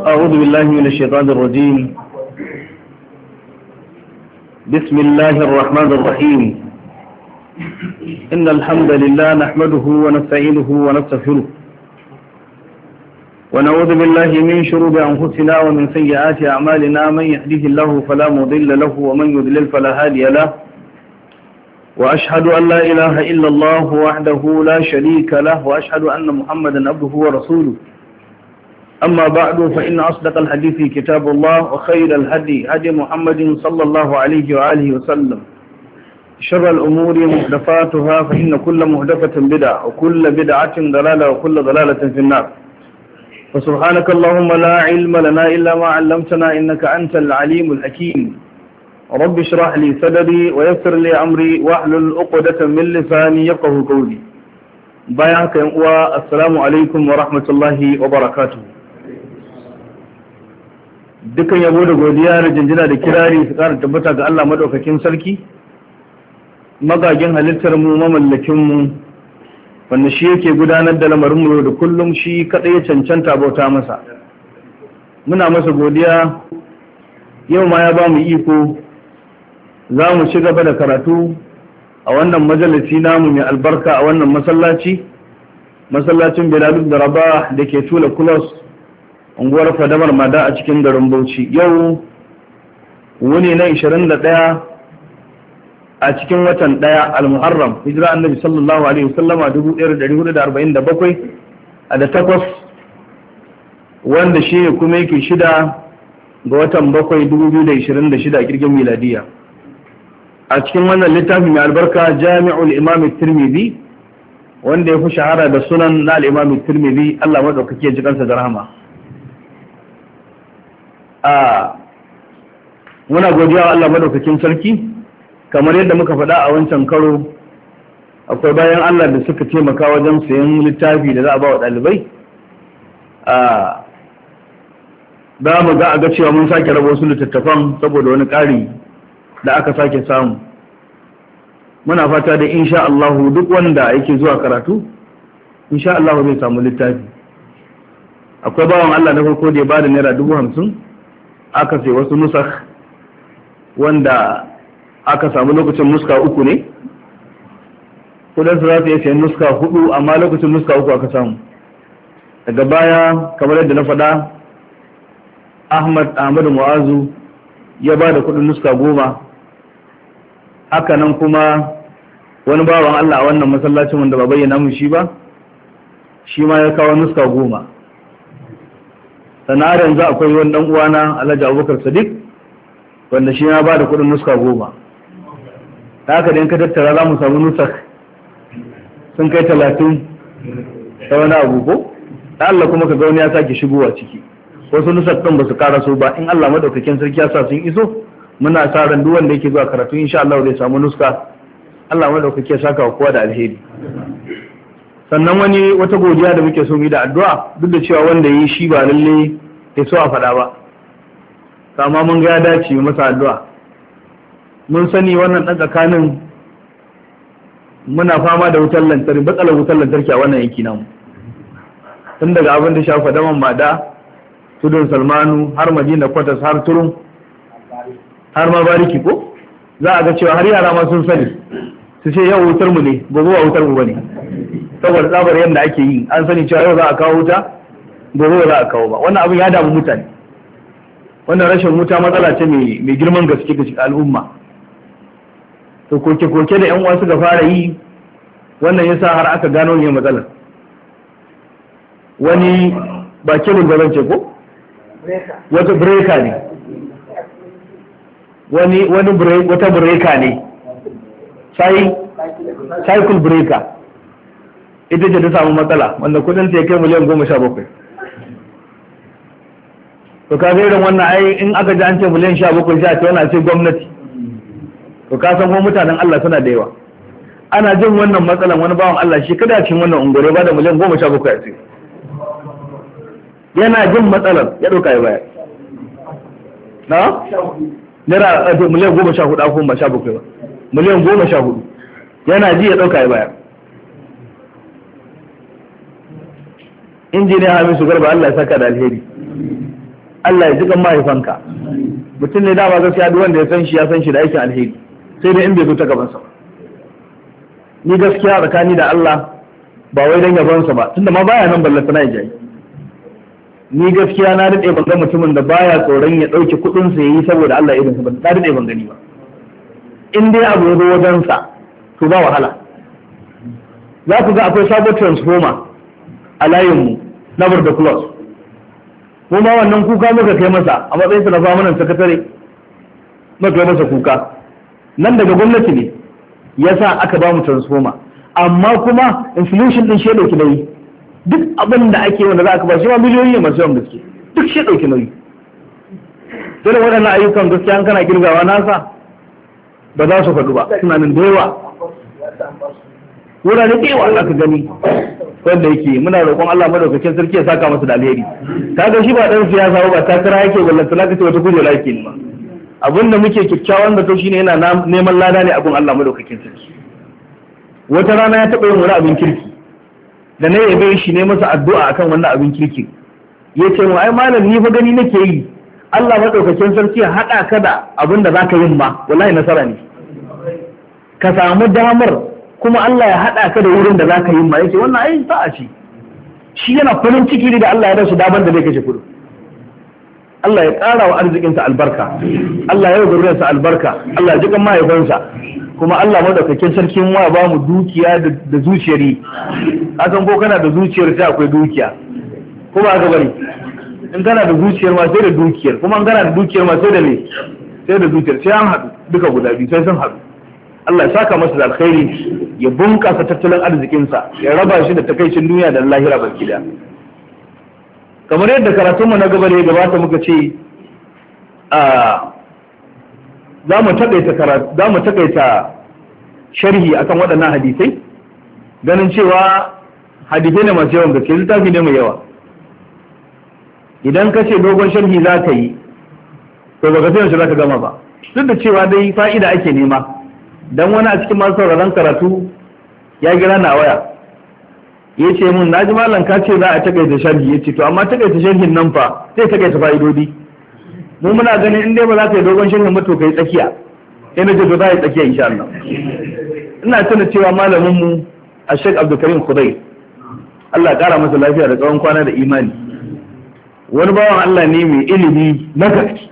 أعوذ بالله من الشيطان الرجيم. بسم الله الرحمن الرحيم. إن الحمد لله نحمده ونستعينه ونستغفره ونعوذ بالله من شرور أنفسنا ومن سيئات أعمالنا. من يهده الله فلا مضل له ومن يضلل فلا هادي له. وأشهد أن لا إله إلا الله وحده لا شريك له وأشهد أن محمدا عبده ورسوله. أما بعد فإن أصدق الحديث كتاب الله وخير الهدي هدي محمد صلى الله عليه وآله وسلم. شر الأمور محدثاتها فإن كل محدثة بدعة وكل بدعة ضلالة وكل ضلالة في النار. فسبحانك اللهم لا علم لنا إلا ما علمتنا إنك أنت العليم الحكيم. رب اشرح لي صدري ويسر لي أمري واحلل عقدة من لساني يفقهوا قولي. بايعك السلام عليكم ورحمة الله وبركاته. Dukan yabo da godiya da jinjina da kirari su ƙara tabbata ga Allah madaukakin sarki, magagin halittar mu, mamallakin mu, wanda shi yake gudanar da lamarin mu da kullum, shi kadai ya cancanta bauta masa. Muna masa godiya. Yau ma ya ba mu iko za mu ci gaba da karatu a wannan majalisi namu mai albarka a wannan masallacin Bilal da Rabah da ke Tula Kulos, unguwar Fadamar Mada a cikin garin Bauchi. Yau wuni na 21 a cikin watan 1 al-Muharram, hijira annabi sallallahu alaihi wasallama 1447 a da 8, wanda shi ne kuma yake 6 ga watan 7 2026 a kirgin miladiya. A cikin wannan littafi mai albarka Jami'ul Imam Tirmidhi, wanda ya fi shahara da sunan na al-Imam Tirmidhi, Allah madaukake ya ji kansa da rahama. Muna godiya wa Allah madaukakin sarki, kamar yadda muka faɗa a wancan karo, akwai bayan Allah da suka taimaka wajen sayan littafi da za a ba wa ɗalibai. Za mu ga cewa mun sake raba wasu littattafan saboda wani ƙari da aka sake samu. Muna fata da insha Allah duk wanda yake zuwa karatu insha Allah zai samu littafi. Akwai bawan Allah na farko da ya bada naira 50,000 aka sai wasu nusakh wanda aka samu lokacin nuska 3 ne, kudansu za su iya sayan nuska 4 amma lokacin nuska 3 aka samu. Daga baya kamar yadda na faɗa, Ahmadu Mu'azu ya ba da kudin nuska 10. Haka nan kuma wani bawan Allah a wannan masallacin wanda ba bayyana mu shi ba, shi ma ya kawo nuska 10. Sana'ar yanzu akwai wani dan uwana Alhaji Abubakar Sadiq wanda shi ya ba da kudin nuska 10. Haka da in ka tattara za mu samu nusak sun kai 30 ta wani abu ko? Allah kuma ka ga wani ya sake shigowa ciki. Wasu nusak ɗin ba su karaso ba, in Allah madaukakin sarki ya sa sun iso, muna sa ran duk wanda yake zuwa karatu insha Allah zai samu nuska. Allah madaukake ya saka wa kowa da alheri. Sannan wata godiya da muke so mu yi da addu'a, duk da cewa wanda yi shi ba lalle ya so a faɗa ba, amma mun ga ya dace mu masa addu'a. Mun sani wannan ɗan tsakanin muna fama da wutar lantarki, batsalar wutar lantarki a wannan yanki namu, tun daga abin da shafa daman Mada, Tudun Salmanu, har Madina Kwatas, har Turun, har ma Bariki ko za a ga cewa har yara ma sun sani su ce yau wutar mu ne, gobe ba wutar mu bane, saboda tsabar yadda ake yi. An sani cewa yau za a kawo wuta, gobe ba za a kawo ba. Wannan abin ya damu mutane. Wannan rashin wuta matsala ce mai girman gaske ga cikin al'umma. To koke-koke da yan uwa suka fara yi, wannan yasa har aka gano ne matsalar. Wani ba kebul ba zan ce ko? Wata breaker ne. Wata breaker ne. Cycle breaker. Ita ce ta samu matsala, wanda kudin ta ya kai miliyan 17. To ka ga irin wannan ai in aka ji an ce miliyan 17 sai a ce wannan ce gwamnati. To ka san kuma mutanen Allah suna da yawa. Ana jin wannan matsalan, wani bawan Allah shi kada cikin wannan ungure ba da miliyan 17 a ce. Yana jin matsalar ya dauka ya bayar. Na? Naira miliyan 14 ko 17 ba. Miliyan 14. Yana ji ya dauka ya bayar. Injiniya Hamisu Garba Allah ya saka da alheri. Allah ya ji kan mahaifanka. Mutum ne dama gaskiya duk wanda ya san shi da aikin alheri, sai dai in bai zo ta gabansa ba. Ni gaskiya tsakani da Allah ba wai dan yabansa ba, tunda ma baya nan ballata na jayi. Ni gaskiya na daɗe ban ga mutumin da baya tsoron ya ɗauki kuɗinsa ya yi saboda Allah irin sa ba, na daɗe ban gani ba. In dai abu ya zo wajensa to ba wahala. Za ku ga akwai sabon transformer a layinmu na Burda Plus. Mu ma wannan kuka muka kai masa a matsayin sa na famanan sakatare, muka kai masa kuka. Nan daga gwamnati ne yasa aka ba mu transformer, amma kuma inflation din shi dauki nauyi. Duk abin da ake wanda za ka ba shi ma miliyoyi ne masu yawan gaske, duk shi dauki nauyi. Dole waɗannan ayyukan gaskiya an kana girgawa nasa ba za su faɗu ba, suna nan da yawa. Wurare da yawa aka gani wanda yake muna roƙon Allah madaukakin sarki ya saka masa da alheri. Kaga shi ba dan siyasa ba, takara yake wallahi talaka ce wata kujera yake ne ma. Abinda muke kyakkyawan da to shine yana neman lada ne abun Allah madaukakin sarki. Wata rana ya taɓa yin wani abin kirki da na yabe shi ne masa addu'a akan wannan abin kirki. Yace mu ai malam ni fa gani nake yi Allah madaukakin sarki ya haɗa ka da abin da zaka yin ma wallahi nasara ne. Ka samu damar kuma Allah ya haɗa ka da wurin da za ka yi ma yake wannan ai sa'a ce. Shi yana farin ciki ne da Allah ya rasu daban da zai kashe kudu. Allah ya ƙara wa arzikinsa albarka, Allah ya yi zuriyarsa albarka, Allah ya jikan mahaifansa, kuma Allah madaukakin sarkin wa ba mu dukiya da zuciyar yi. Kasan ko kana da zuciyar sai akwai dukiya, ko ba ka bari? In kana da zuciyar ma sai da dukiyar, kuma in kana da dukiyar ma sai da me? Sai da zuciyar, sai an haɗu duka guda biyu sai sun haɗu. Allah ya saka masa da alkhairi, ya bunƙasa tattalin arzikinsa, ya raba shi da takaicin duniya da lahira baki daya. Kamar yadda karatunmu na gaba da ya gabata muka ce za mu takaita sharhi akan waɗannan hadisai, ganin cewa hadisai ne masu yawan gaske, littafi ne mai yawa. Idan ka ce dogon sharhi za ka yi, to ba ka sai za ka gama ba, duk da cewa dai fa'ida ake nema. Dan wani a cikin masu sauraron karatu ya gira na waya, ya ce mun na ji malam ka ce za a takaita sharhi, ya ce to amma takaita sharhin nan fa sai takaita fa'idodi. Mu muna ganin in dai ba za ka yi dogon sharhin ba to kai tsakiya, sai na ce to za a yi tsakiya insha Allah. Ina tuna cewa malamin mu a Sheikh Abdulkarim Khudai, Allah ya kara masa lafiya da tsawon kwana da imani, wani bawan Allah ne mai ilimi na gaske.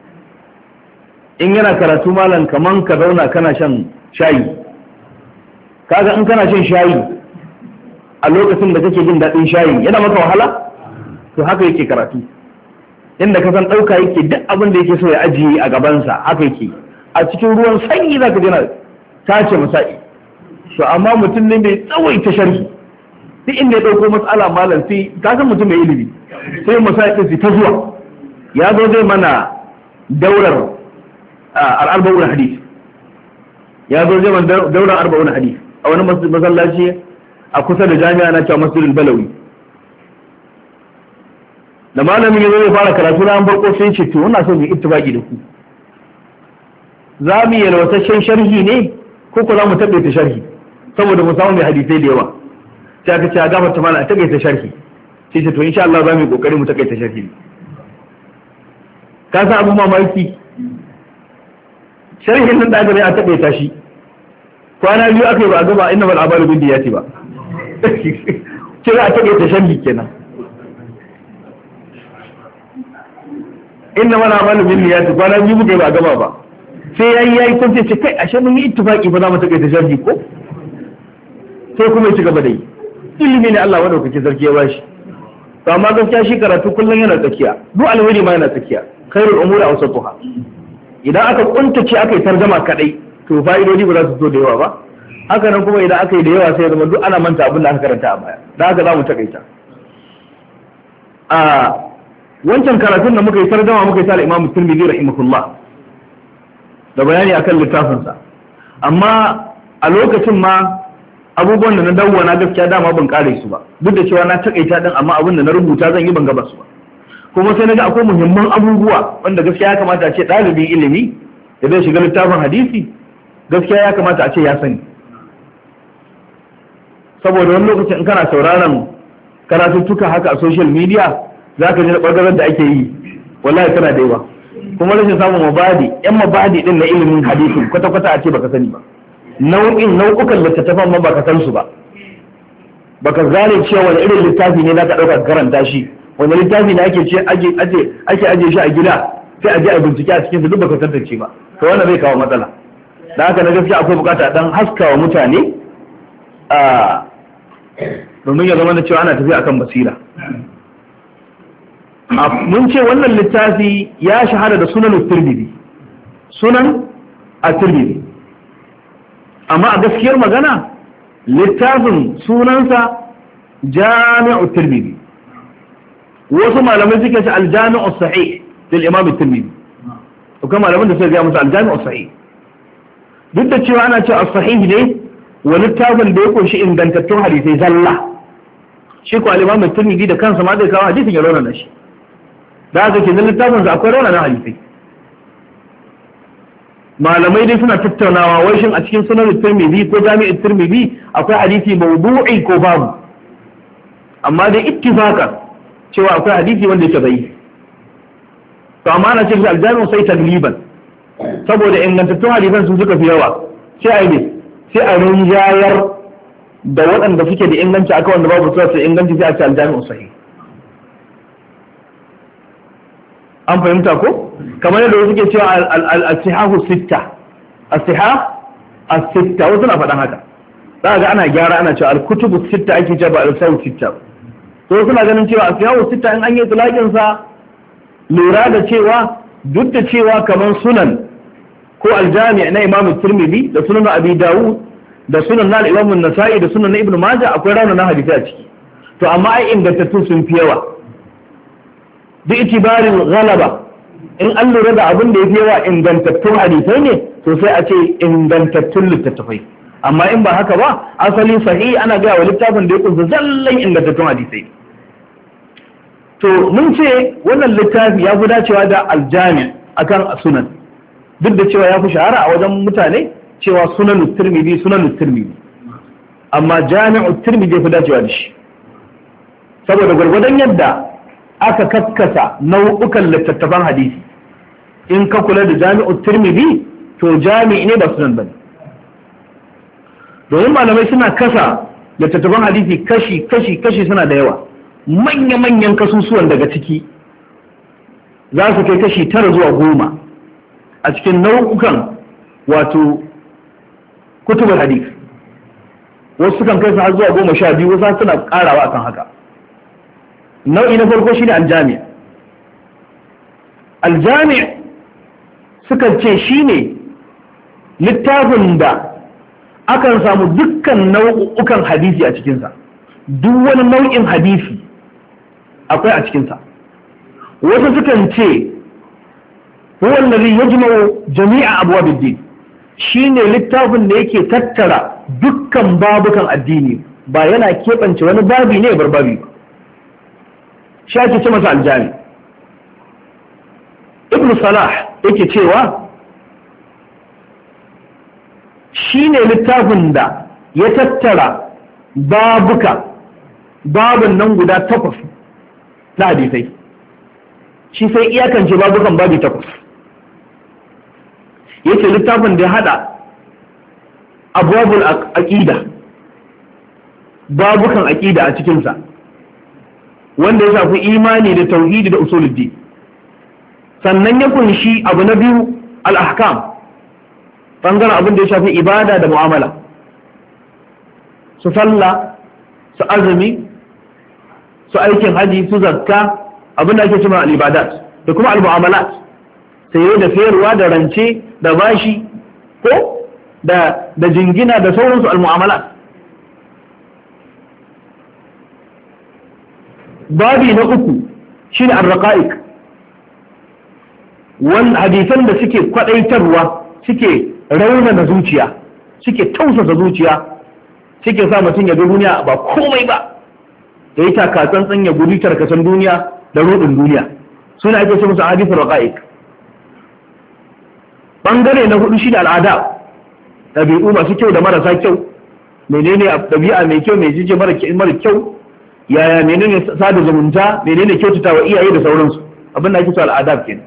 In yana karatu malam kaman ka zauna kana shan shayi, kaga in kana shan shayi a lokacin da kake jin daɗin shayi yana maka wahala, to haka yake karatu. Inda ka san ɗauka yake duk abin da yake so ya ajiye a gabansa haka yake, a cikin ruwan sanyi za ka jina tace masa'i. To amma mutum ne mai tsawaita sharhi, duk inda ya ɗauko matsala malam sai ka san mutum mai ilimi, sai masa'i ɗin ta zuwa. Ya zo zai mana daurar al'arba'un hadith, ya zo zai mana daurar arba'un hadith a wani masallaci a kusa da jami'a na cewa masjidul Balawi. Da malamin ya zo ya fara karatu na an barko sai ce to ina so mu ittifaqi da ku, za mu yi yalwataccen sharhi ne ko ko za mu taɓaita sharhi saboda mu samu mai hadisai da yawa. Sai aka ce a gafarta mana a taƙaita sharhi, sai ce to insha Allah za mu yi kokari mu taƙaita sharhi. Ka san abu mamaki, sharhin nan da aka a taƙaita shi kwana biyu aka yi ba a gaba inna bal abalu bin diyati ba. Kira a taƙaita sharhi kenan. Inna mana amalu bin niyati kwana biyu muka yi ba a gaba ba, sai yayi kun ce kai ashe mun yi ittifaqi ba za mu takaita sharhi ko, sai kuma ya ci gaba da yi. Ilimi ne Allah madaukake sarki ya bashi. To amma gaskiya shi karatu kullum yana tsakiya, duk alheri ma yana tsakiya. Khairul umuri awsatuha. Idan aka kuntace aka yi tarjama kadai to fa'idodi ba za su zo da yawa ba. Haka nan kuma idan aka yi da yawa sai zama duk ana manta abin da aka karanta a baya. Da haka za mu takaita. Wancan karatun da muka yi tarjama muka yi ta Imam Tirmidhi rahimahullah da bayani akan littafinsa, amma a lokacin ma abubuwan da na dawwana gaskiya dama ban kare su ba, duk da cewa na takaita din amma abin da na rubuta zan yi ban gaba su ba. Kuma sai na ga akwai muhimman abubuwa wanda gaskiya ya kamata a ce ɗalibin ilimi da zai shiga littafin hadisi gaskiya ya kamata a ce ya sani. Saboda wani lokacin in kana sauraron karatuttuka haka a social media za ka ji da ɓangaren da ake yi wallahi tana da yawa. Kuma rashin samun mabadi yan mabadi din na ilimin hadisi kwata-kwata a ce baka sani ba, nau'ukan littattafan ma baka san su ba, baka gane cewa wani irin littafi ne zaka dauka karanta shi, wani littafi ne ake ce ake aje shi a gida sai a je a bincike a cikin su duk baka tantance ba, to wannan zai kawo matsala. Da haka na gaskiya akwai bukata dan haskawa mutane a domin ya zama da cewa ana tafiya akan basira. Mun ce wannan littafi ya shahara da sunan Tirmidhi, sunan at-Tirmidhi, amma a gaskiyar magana littafin sunansa Jami'u Tirmidhi. Wasu malamai suke ce al-Jami'u Sahih lil Imam Tirmidhi, to kuma malaman da suka ga musu al-Jami'u Sahih, duk da cewa ana cewa as-Sahih ne wa littafin da ya kunshi ingantattun hadisai zalla, shi ko al-Imam Tirmidhi da kansa ma zai kawo hadisin ya rawana shi. Da haka kenan littafin sa akwai rawana hadisai. Malamai dai suna tattaunawa wai shin a cikin sunan Tirmidhi ko Jami'u Tirmidhi akwai hadisi mawdu'i ko babu, amma dai ittifaqan cewa akwai hadisi wanda yake bai. To amma ana cewa al-Jami'u sai tagliban, saboda ingantattun hadisan sun suka fi yawa, sai ai ne sai a rinjayar da waɗanda suke da inganci aka wanda babu su inganci sai a ce al-Jami'u sahih. An fahimta ko? Kamar yadda suke cewa al-sihahu sitta, as-sihah as-sitta, wasu na faɗan haka. Za ga ana gyara ana cewa al-kutubu sitta ake cewa ba al-sahu sitta. To suna ganin cewa as-sihahu sitta in an yi talakin sa lura da cewa duk da cewa kamar sunan ko al-jami' na Imam Tirmidhi da sunan Abi Dawud da sunan na Imam An-Nasa'i da sunan na Ibn Majah akwai rauna hadisi a ciki. To amma ai ingantattu sun fi yawa. Bi itibarin galaba, in an lura da abin da ya fi yawa ingantattun hadisai ne to sai a ce ingantattun littattafai, amma in ba haka ba asali sahihi ana gaya wa littafin da ya kunsa zallan ingantattun hadisai. To mun ce wannan littafi ya fi dacewa da aljami akan sunan, duk da cewa ya fi shahara a wajen mutane cewa sunan Tirmidhi, amma Jami'u Tirmidhi ya fi dacewa da shi, saboda gwargwadon yadda aka kaskasa nau'ukan littattafan hadisi. In ka kula da Jami'u Tirmidhi to jami'i ne ba sunan bane, domin malamai suna kasa littattafan hadisi kashi suna da yawa. Manya-manyan kasusuwan daga ciki za su kai kashi 9 zuwa 10 a cikin nau'ukan wato kutubul hadisi, wasu sukan kai su har zuwa 12, wasu suna karawa akan haka. Nau'i na farko shine aljami'. Aljami' suka ce shine littafin da akan samu dukkan nau'ukan hadisi a cikinsa, duk wani nau'in hadisi akwai a cikinsa. Wasu sukan ce huwa allazi yajma'u jami'a abwabid din, shine littafin da yake tattara dukkan babukan addini, ba yana keɓance wani babi ne bar babi ba. Shi ake ce masa aljami. Ibn Salah yake cewa shi ne littafin da ya tattara babun nan guda 8 na hadisai, shi sai iyakance babukan babi 8. Yake littafin da ya hada abwabul aqida, babukan aqida a cikinsa, wanda ya shafi imani da tauhidi da usuluddin. Sannan ya kunshi abu na biyu al-ahkam, bangaren abin da ya shafi ibada da mu'amala, su sallah, su azumi, su aikin haji, su zakka, abin da ake cewa al-ibadat, da kuma al-mu'amalat, saye da sayarwa da rance da bashi ko da jingina da sauransu al-mu'amalat. Babi na uku shine ar-raqa'iq, wani hadisan da suke kwadaitarwa, suke raunana zuciya, suke tausasa zuciya, suke sa mutum ya ga duniya ba komai ba, da yi taka tsantsan ya guji tarkacen duniya da rudin duniya, suna ake ce musu hadithul raqa'iq. Bangare na hudu shine al'ada, ɗabi'u masu kyau da marasa kyau, menene ɗabi'a mai kyau, mai jije mara kyau, yaya menene sada zumunta, menene kyautata wa iyaye da sauransu. abin da ake cewa al'adab kenan.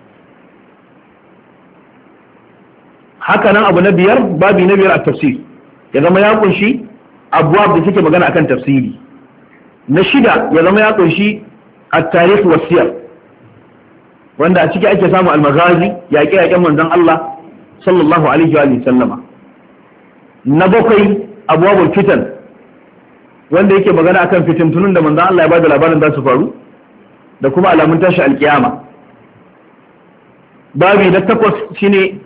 haka nan abu na biyar, babi na biyar a tafsir ya zama ya kunshi abubuwa da suke magana akan tafsiri. na shida ya zama ya kunshi at-tarikh wa siyar, wanda a ciki ake samu al-maghazi, yaƙe-yaƙen manzon Allah sallallahu alaihi wa sallama. na bakwai abwabul fitan, wanda yake magana akan fitintunun da manzon Allah ya bada labarin za su faru da kuma alamun tashi alkiyama. babi na takwas shine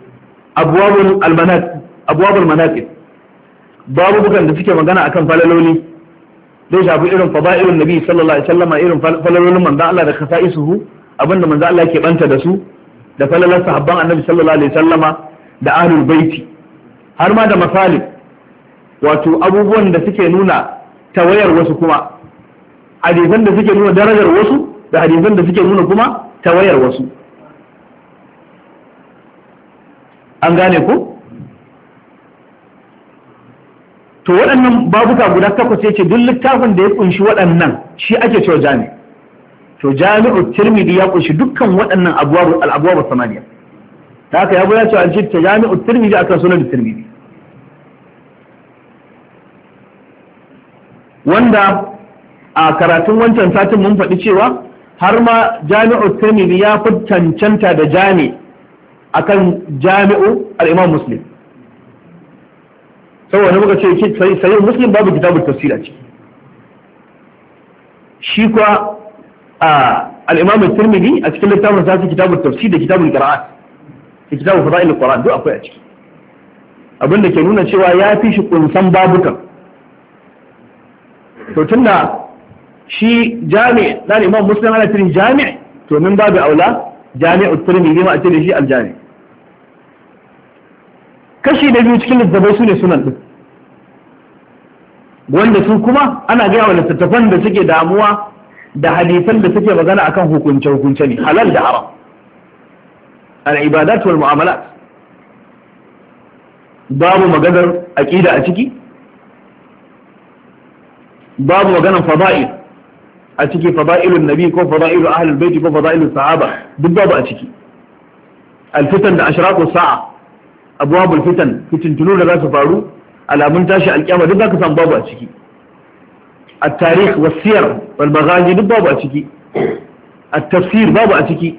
abwabul manaqib, babu bukan da suke magana akan falaloli, zai shafi irin fada'ilun nabi sallallahu alaihi wasallam, irin falalolin manzon Allah da khasa'isuhu, abinda manzon Allah yake banta da su, da falalar sahabban annabi sallallahu alaihi wasallama da ahlul baiti, har ma da masalih, wato abubuwan da suke nuna tawayar wasu, kuma hadisan da suke nuna darajar wasu da hadisan da suke nuna kuma tawayar wasu. an gane ko? to waɗannan babuka guda takwas yace duk littafin da ya kunshi waɗannan shi ake cewa jami. to jami'u tirmidhi ya kunshi dukkan waɗannan al-abwab samaniya. da haka ya bayar cewa an ce jami'u tirmidhi akan sunan tirmidhi, wanda a karatun wancan satin mun faɗi cewa har ma jami'u tirmidhi ya fi cancanta da jami akan jami'u al-imam muslim, saboda muka ce sayin muslim babu kitabul tafsir a ciki. shi kuwa al-imam tirmidhi a cikin littafin sa kitabul tafsir da kitabul qira'at da kitabul fadail al-quran duk akwai a ciki, abinda ke nuna cewa ya fi shi kunsan babukan. to tunda shi jami' dan imam muslim ana cikin jami', to min babu aula jami'u tirmidhi ma a cikin shi al-jami'. kashi da biyu cikin littattafai su ne sunan din, wanda su kuma ana gaya wa littattafan da suke damuwa da hadisan da suke magana akan hukunce ne, halal da haram, al-ibadat wal mu'amalat. babu maganar aqida a ciki, babu maganar fada'il a ciki, fada'ilun nabi ko fada'ilu ahlul bait ko fada'ilu sahaba, duk babu a ciki. al-fitan da ashraqu sa'a, abwabul fitan, fitintunu da za su faru, alamun tashi alkiyama, duk zaka samu babu a ciki. at-tarikh was-siyar wal maghazi duk babu a ciki. at-tafsir babu a ciki.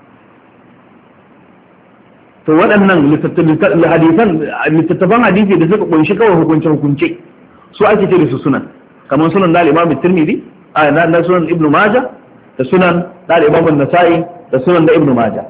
to waɗannan littattafan hadisi da suka kunshi kawai hukunce su ake ce da su sunan, kamar sunan da al-imam tirmidhi, na sunan ibnu majah, da sunan da al-imam an-nasa'i, da sunan da ibnu majah.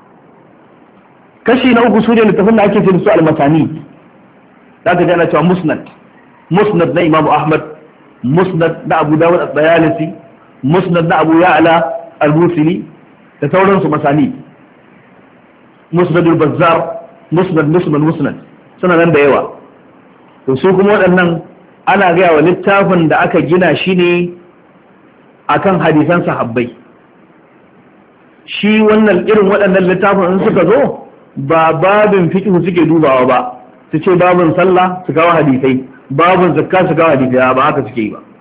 kashi na uku su ne littafin da ake ce da su al-masani, za ka gana cewa musnad na imam ahmad, musnad na abu dawud at-tayalisi, musnad na abu ya'la al-busili, da sauransu masani, musnadul bazzar, musnad suna nan da yawa. to su kuma waɗannan ana gaya wa littafin da aka gina shi ne akan hadisan sahabbai. shi wannan irin waɗannan littafin in suka zo ba babin fiqh suke dubawa ba, su ce babin sallah su kawo hadisai, babin zakka su kawo hadisai, ba haka suke yi ba.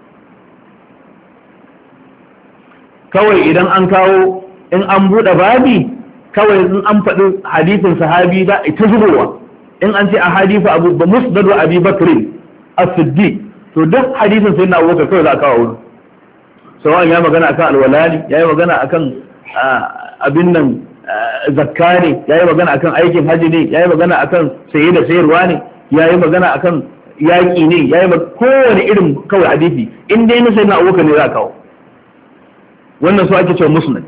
kawai idan an kawo, in an buɗe babi, kawai in an faɗi hadisin sahabi da ita zubowa, in an ce a hadisu abu ba musnadu abi bakri as-siddiq, to duk hadisin sai na abubakar kawai za a kawo wurin. sawan ya magana akan alwalani, ya yi magana akan abin nan zakka ne, ya yi magana akan aikin haji ne, ya yi magana akan saye da sayarwa ne, ya yi magana akan yaƙi ne, ya yi kowane irin kawai hadisi, in dai na sai na abubakar ne za a kawo. wannan su ake cewa musnad.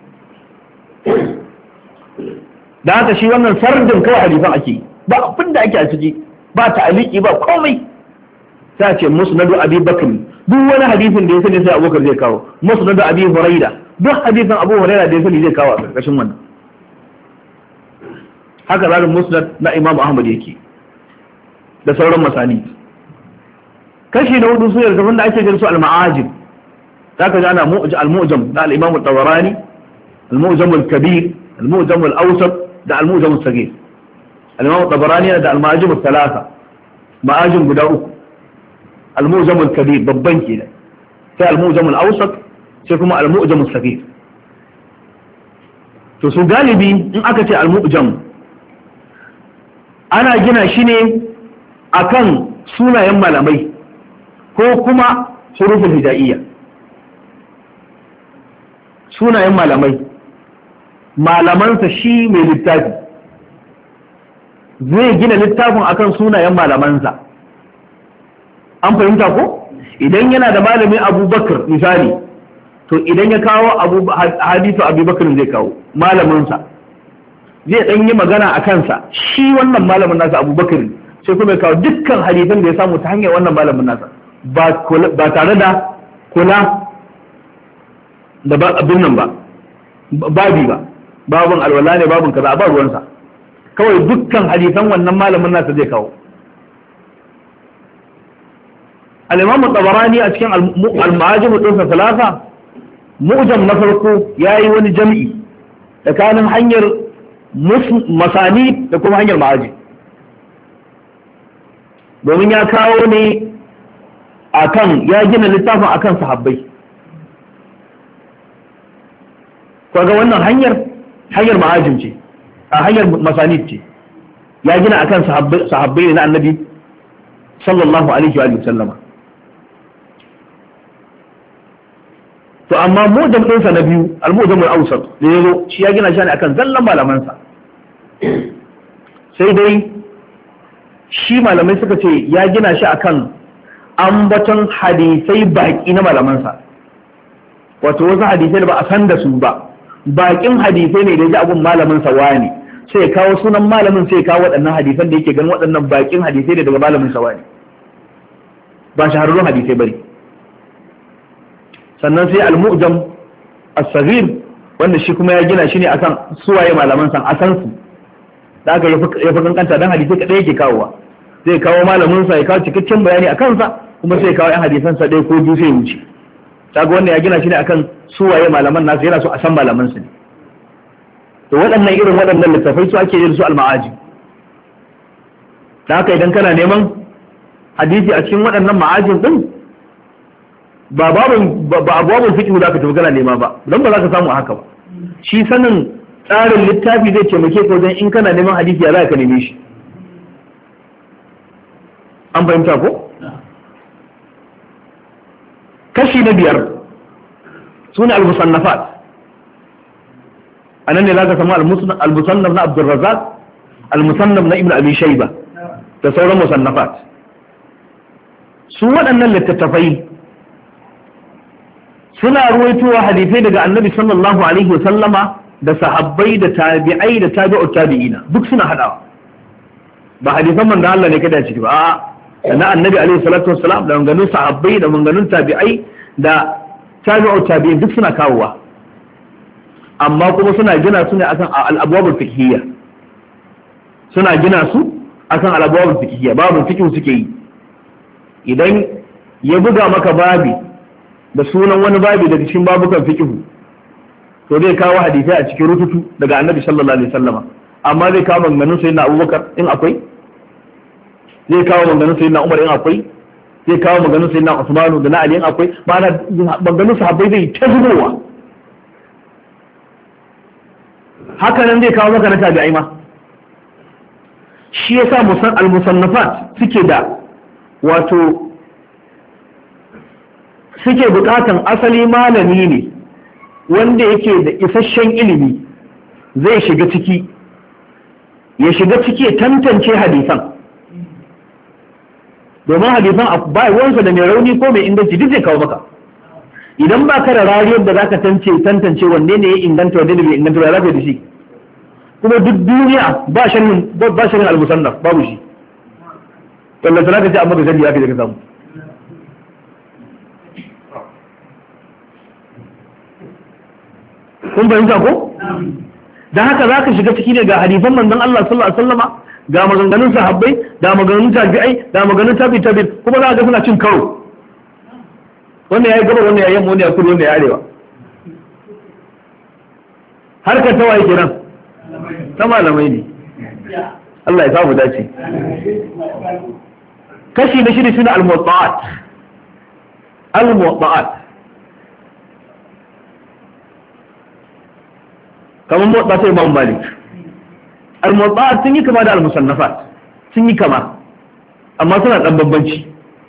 da haka shi wannan sardin kawai hadisan ake yi, ba abin da ake a ciki, ba ta'aliki ba komai. sai a ce musnadu abi bakr, duk wani hadisin da ya sani sai abubakar zai kawo. musnadu abi huraira, duk hadisin abu huraira da ya sani zai kawo a karkashin wannan. haka zalim musnad na imam ahmad yake da sauran masani. kashi na hudu su yarda da ake jinsu al-ma'ajib, zaka ji ana al-mu'jam na al-imam at-tabarani, al-mu'jam al-kabir, al-mu'jam al-awsat da al-mu'jam al-saghir. al-imam at-tabarani da al-ma'ajib al-thalatha, ma'ajim guda uku. al-mu'jam al-kabir babban kenan, sai al-mu'jam al-awsat, sai kuma al-mu'jam al-saghir. to su galibi in aka ce al-mu'jam ana gina shi ne akan sunayen malamai ko kuma huruful hijaiyya. Sunayen malamansa shi mai littafi zai gina littafin akan sunayen malamansa. An fahimta ko? Idan yana da malami Abubakar misali, to idan ya kawo hadithu Abubakar zai kawo malaminsa, zai ɗan yi magana a kansa shi wannan malamin nasa Abubakar, sai kuma ya kawo dukkan hadithan da ya samu ta hanyar wannan malamin nasa, ba tare da kula da abin nan ba, babin alwala ne, babin kaza, ba ruwansa, kawai dukkan hadithan wannan malamin nasa zai kawo. al-Imam Tabarani a cikin al-Ma'ajim ɗinsa talata, mu'jam na farko yayi wani jam'i tsakanin hanyar masani da kuma hanyar ma'aji, domin ya kawo ne ya gina littafin akan sahabbai. kaga wannan hanyar ma'ajim ce, a hanyar masanid ce, ya gina akan sahabbai na annabi sallallahu alaihi wa sallama. to amma mujam ɗinsa na biyu, al-mujam al-awsat da yazo shi ya gina shi ne akan zallan malamansa. sai dai shi malamai suka ce ya gina shi akan ambaton hadisai baki na malamansa, wato wasu hadisai da ba a san da su ba, bakin hadisai ne da ya ji abun malaminsa wani, sai ya kawo sunan malamin, sai ya kawo waɗannan hadisan da yake ganin waɗannan bakin hadisai da daga malaminsa wani, ba shahararrun hadisai bane. sannan sai al-mu'jam as-saghir wanda shi kuma ya gina shi ne akan suwaye malaman san asan su da aka ya fi kankanta dan hadisi kadai yake kawowa, zai kawo malamin sa ya kawo cikakken bayani akan sa, kuma sai ya kawo yan hadisan sa dai ko biyu sai wuce. kaga wanda ya gina shi ne akan suwaye malaman nasu, yana so a san malaman su ne. to waɗannan irin waɗannan littafai su ake yin su al-ma'aji. da haka idan kana neman hadisi a cikin waɗannan ma'ajin din, ba abubuwan fiƙi da ka tafi kana nema ba, don ba za ka samu a haka ba. shi sanin tsarin littafi zai taimake ka wajen in kana neman hadisi ya za ka neme shi. an fahimta ko? kashi na 5 sune al-musannafat. anan ne za ka samu al-musannaf na Abdurrazzaq, al-musannaf na Ibn Abi Shayba da sauran musannafat. su waɗannan littattafai suna ruwaitowa hadisai daga annabi sallallahu alaihi wa sallama da sahabbai da tabi'ai da tabi'ut tabi'ina, duk suna hadawa. ba hadisan manzo Allah ne kada ciki ba, a'a na annabi alaihi salatu wassalam da maganganun sahabbai da maganganun tabi'ai da tabi'ut tabi'in duk suna kawowa, amma kuma suna gina su ne akan al-abwabul fiqhiyya. suna gina su akan al-abwabul fiqhiyya, babu fiqh suke yi. idan ya buga maka babi da sunan wani babi daga cikin babukan fiqhu, to zai kawo hadisai a cikin rututu daga annabi sallallahu alaihi wasallama, amma zai kawo maganganun sayyidina Abubakar in akwai, zai kawo maganganun sayyidina Umar in akwai, zai kawo maganganun sayyidina Usman da na Ali in akwai, ma'ana maganganun sahabbai zai ta zubowa. haka nan zai kawo maka na tabi'ai ma. shi yasa al-musannafat suke da wato suke bukatan asali malami ne wanda yake da isasshen ilimi zai shiga ciki ya tantance hadisan, domin hadisan ba wansa da mai rauni ko mai inganci duk zai kawo maka. idan ba ka da rariyar da zaka tantance wanne ne ya inganta wanne ne bai inganta ba, za ka da shi. kuma duk duniya ba sharhin al-musannaf babu shi, wallan sana ka ce amma da sharhi ya ka samu. kun fahimta ko? dan haka za ka shiga ciki ne ga hadisan manzon Allah sallallahu alaihi wasallama, ga maganganun sahabbai, ga maganganun tabi'ai, ga maganganun tabi'i, kuma za ka ga suna cin karo. wannan yayi gaba, wannan yayi yamma, wannan ya kudu, wannan ya arewa. harkar tawaye kenan ta malamai ne. Allah ya samu dace. kashi na shida shine al-muwatta'at. kamar muwatta sai Imam Malik. Al-muwatta sun yi kama da al-musannafat, sun yi kama amma suna dan bambanci,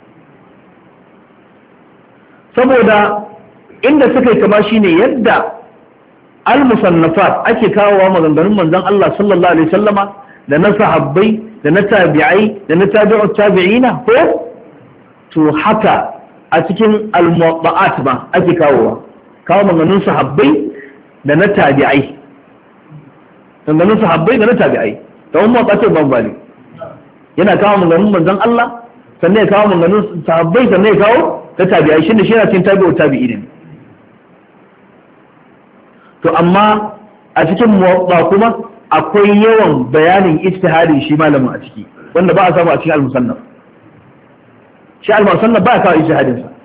saboda inda suka yi kama shine yadda al-musannafat ake kawowa maganganun manzon Allah sallallahu alaihi wasallama da na sahabbai da na tabi'ai da na tabi'ut tabi'ina ko to haka a cikin al-muwatta'at ba ake kawo maganganun sahabbai da na tabi'ai, maganganun sahabbai da na tabi'ai. to mun ba ce ban bali yana kawo maganganun manzon Allah sannan ya kawo maganganun sahabbai sannan ya kawo da tabi'ai, shine shi yana cikin tabi'ut tabi'in. to amma a cikin muwatta kuma akwai yawan bayanin ijtihadi shi malamin a ciki wanda ba a samu a cikin al-musannaf. shi al-musannaf ba a kawo ijtihadin sa,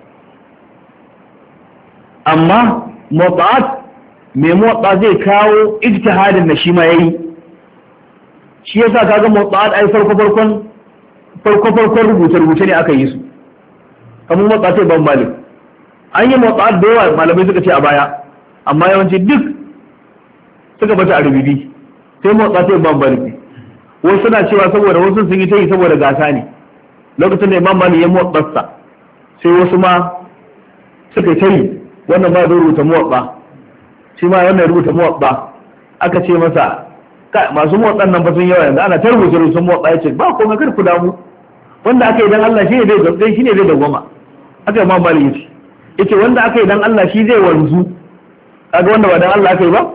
amma muwatta'at mai muwatta zai kawo ijtihadin da shi ma yayi. shi yasa kaga muwatta'at ai farko rubuce ne aka yi su, kamar muwatta sai ban malik an yi muwatta'at da yawa malamai suka ce a baya, amma yawanci duk suka bata a rububi, sai motsa sai Imam Malik. Wasu suna cewa saboda wasu sun yi ta yi saboda gasa ne, lokacin da Imam Malik ya motsa sai wasu ma suka ta yi, wannan ma da rubuta motsa, shi ma wannan rubuta motsa. Aka ce masa masu motsan nan ba sun yawa yanzu, ana ta rubuta rubutun motsa. Ya ce ba komai kar ku damu, wanda aka yi dan Allah shi ne zai dawwama. Aka Imam Malik ya ce wanda aka yi dan Allah shi zai wanzu, kaga wanda ba dan Allah aka yi ba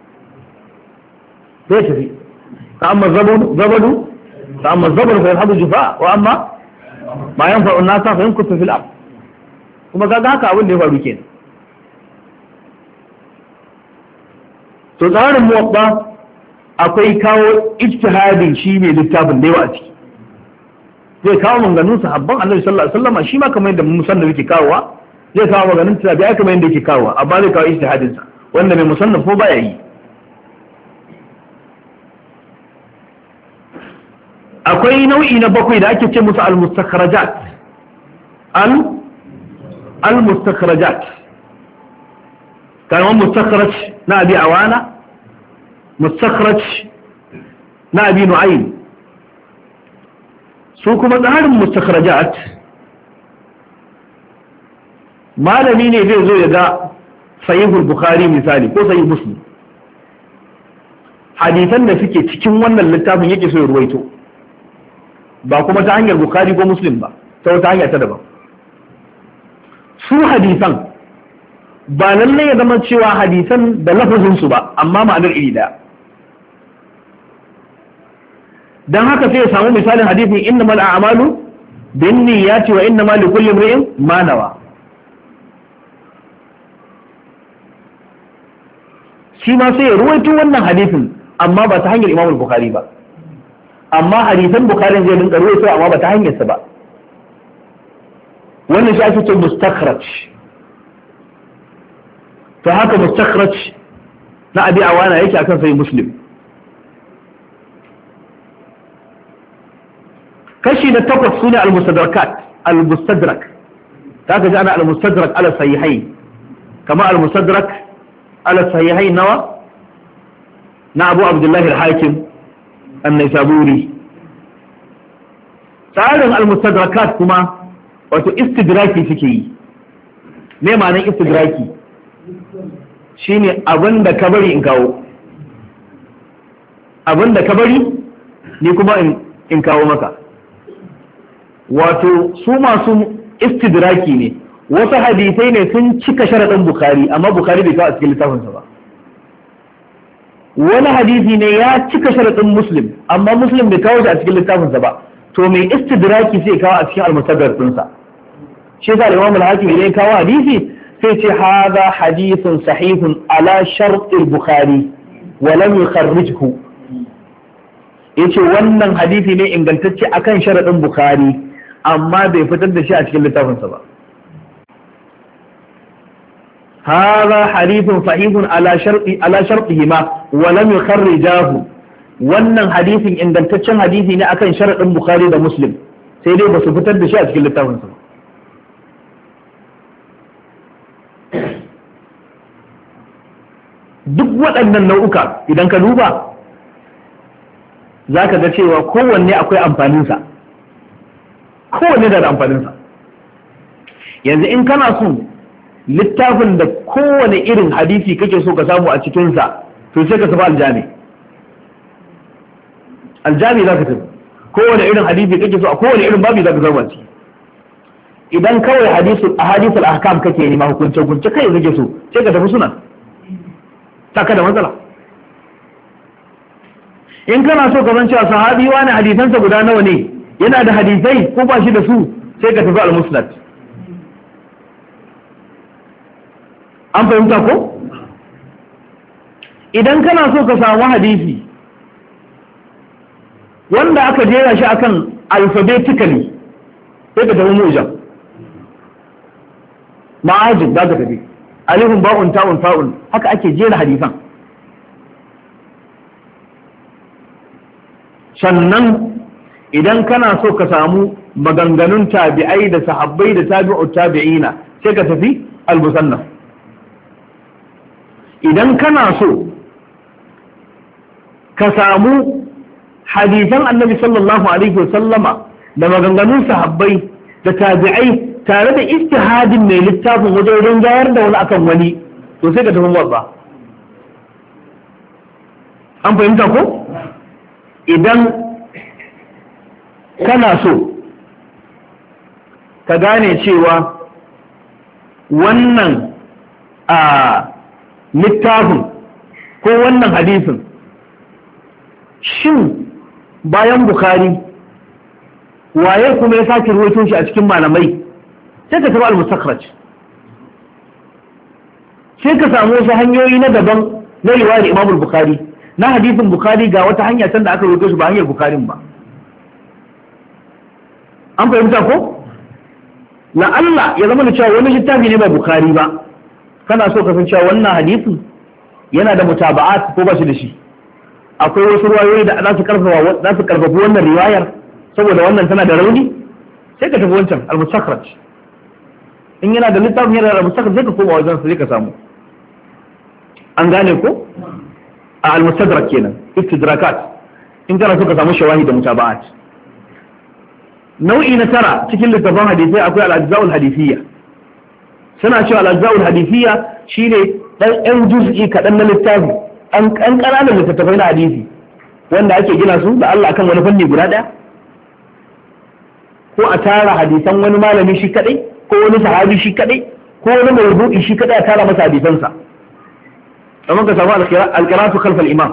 zai tafi. fa amma zabadu fa yadhhabu jufaa wa amma ma yanfa'u an-nasa fa yankutu fil ard. kuma kaga haka abin da ya faru kenan. to tsarin muwatta akwai kawo ijtihadin shi mai littafin da yawa a ciki, zai kawo maganganun sahabban Annabi sallallahu alaihi wasallam shi ma kamar yadda musannaf yake kawowa, zai kawo maganganun tabi'ai kamar yadda yake kawowa, amma zai kawo ijtihadin sa wanda mai musannaf ko baya yi. akwai nau'i na bakwai da ake ce musu al-mustakhrajat. al-mustakhrajat kamar mustakhraj na Abi Awana, mustakhraj na Abi Nu'aym. su kuma tsarin mustakhrajat malami ne zai zo ya ga sahihul Bukhari misali ko sahih Muslim, hadisan da suke cikin wannan littafin yake so ya ruwaito, ba kuma ta hanyar Bukhari ko Muslim ba, ta wata hanya ta daban. su hadisan ba lallai ya zama cewa hadisan da lafazinsu ba, amma ma'anar iri daya. dan haka sai ya samu misalin hadisin innamal a'malu binniyati wa innamal likulli imrin ma nawa. shi ma sai ya ruwaito wannan hadisin amma ba ta hanyar Imam Bukhari ba, amma hadisan Bukhari zai dinga ruwaito amma ba ta hanyar sa ba. wannan shi ake ce mustakhraj. to haka mustakhraj na Abi Awana yake akan sai Muslim. kashi na takwas sune al-mustadrakat. al-mustadrak ta ga ana al-mustadrak ala sahihain, kama al-mustadrak ala sahihain nawa na Abu Abdullah al-Hakim an-Naisaburi. tsarin al-mustadrakat kuma wato istidraki suke yi. me ma'anar istidraki? shine abinda ka bari in kawo, abinda ka bari ni kuma in kawo maka. wato su masu istidraki ne, wasu hadisai ne sun cika sharaɗin Bukhari amma Bukhari bai kawo a cikin littafinsa ba. wani hadisi ne ya cika sharaɗin Muslim amma Muslim bai kawo shi a cikin littafinsa ba, to mai istidraki sai kawo a cikin al-mustadrak ɗinsa. shi yasa Imam al-Hakim idan ya kawo hadisi sai ce hadha hadithun sahihun ala shart al-Bukhari wa lam yukharrijhu. yace wannan hadisi ne ingantacce akan sharaɗin Bukhari amma bai fitar da shi a cikin littafinsa ba. hadha hadithun sahihun ala shartihima wa lam yukharrijahu. wannan hadisin ingantaccen hadisi ne akan sharaɗin Bukhari da Muslim, sai dai ba su fitar da shi a cikin littafinsa ba. duk waɗannan nau'uka idan ka duba za ka ga cewa kowanne akwai amfaninsa, kowanne da amfaninsa. Yanzu in kana so littafin da kowane irin hadisi kake so ka samu a cikinsa, to sai ka tafi aljami. Aljami za ka tafi, kowane irin hadisi kake so a kowane irin babi za ka samu a ciki. Idan kawai hadisul ahkam kake nema, hukunce kai kake so, sai ka tafi sunan, saka da matsala. In kana so ka san cewa sahabi wani hadisansa guda nawa ne, yana da hadisai ko ba shi da su, sai ka tafi al-musnad. An fahimta ko? Idan kana so ka samu hadisi wanda aka jera shi akan alphabetically, sai ka tafi mujam. Ma'ajin za ka tafi alifun ba'un ta'un fa'un, haka ake jera hadisan. Sannan idan kana so ka samu maganganun tabi'ai da sahabbai da tabi'u tabi'ina, sai ka tafi al-musannaf. Idan kana so ka samu hadisan annabi sallallahu alaihi wasallama da maganganun sahabbai da tabi'ai tare da istihadin mai littafin wajen rinjayar da wani akan wani, to sai ka tafi muwatta. An fahimta ko? Idan kana so ka gane cewa wannan littafin ko wannan hadisin shin bayan Bukhari waye kuma ya sake ruwaito shi a cikin malamai, sai ka tafi al-mustakhraj, sai ka samu wasu hanyoyi na daban na riwayar Imam Bukhari na hadisin Bukhari, ga wata hanya can da aka rubuto shi ba hanyar Bukharin ba. An fahimta ko? La'alla ya zama da cewa wani littafi ne ba Bukhari ba, kana so ka san cewa wannan hadisin yana da mutaba'at ko ba shi da shi, akwai wasu riwayoyi da za su karfafa wannan riwayar saboda wannan tana da rauni, sai ka tafi wancan al-mustakhraj. In yana da littafin yana da al-mustakhraj, sai ka koma wajen sai ka samu. An gane ko? A al-mustadrak kenan, istidrakat, in kana so ka samu shawahid da mutaba'at. Nau'i na tara cikin littafin hadisi akwai al-ajza'ul hadithiyya. Suna cewa al-ajza'ul hadithiyya shine ɗan juz'i kaɗan na littafi, an ƙananan littattafai na hadisi wanda ake gina su da Allah akan wani fanni guda ɗaya, ko a tara hadisan wani malami shi kaɗai, ko wani sahabi shi kaɗai, ko wani mawdu'i shi kaɗai a tara masa hadisansa. kamar ka samu alqiratu khalf al-imam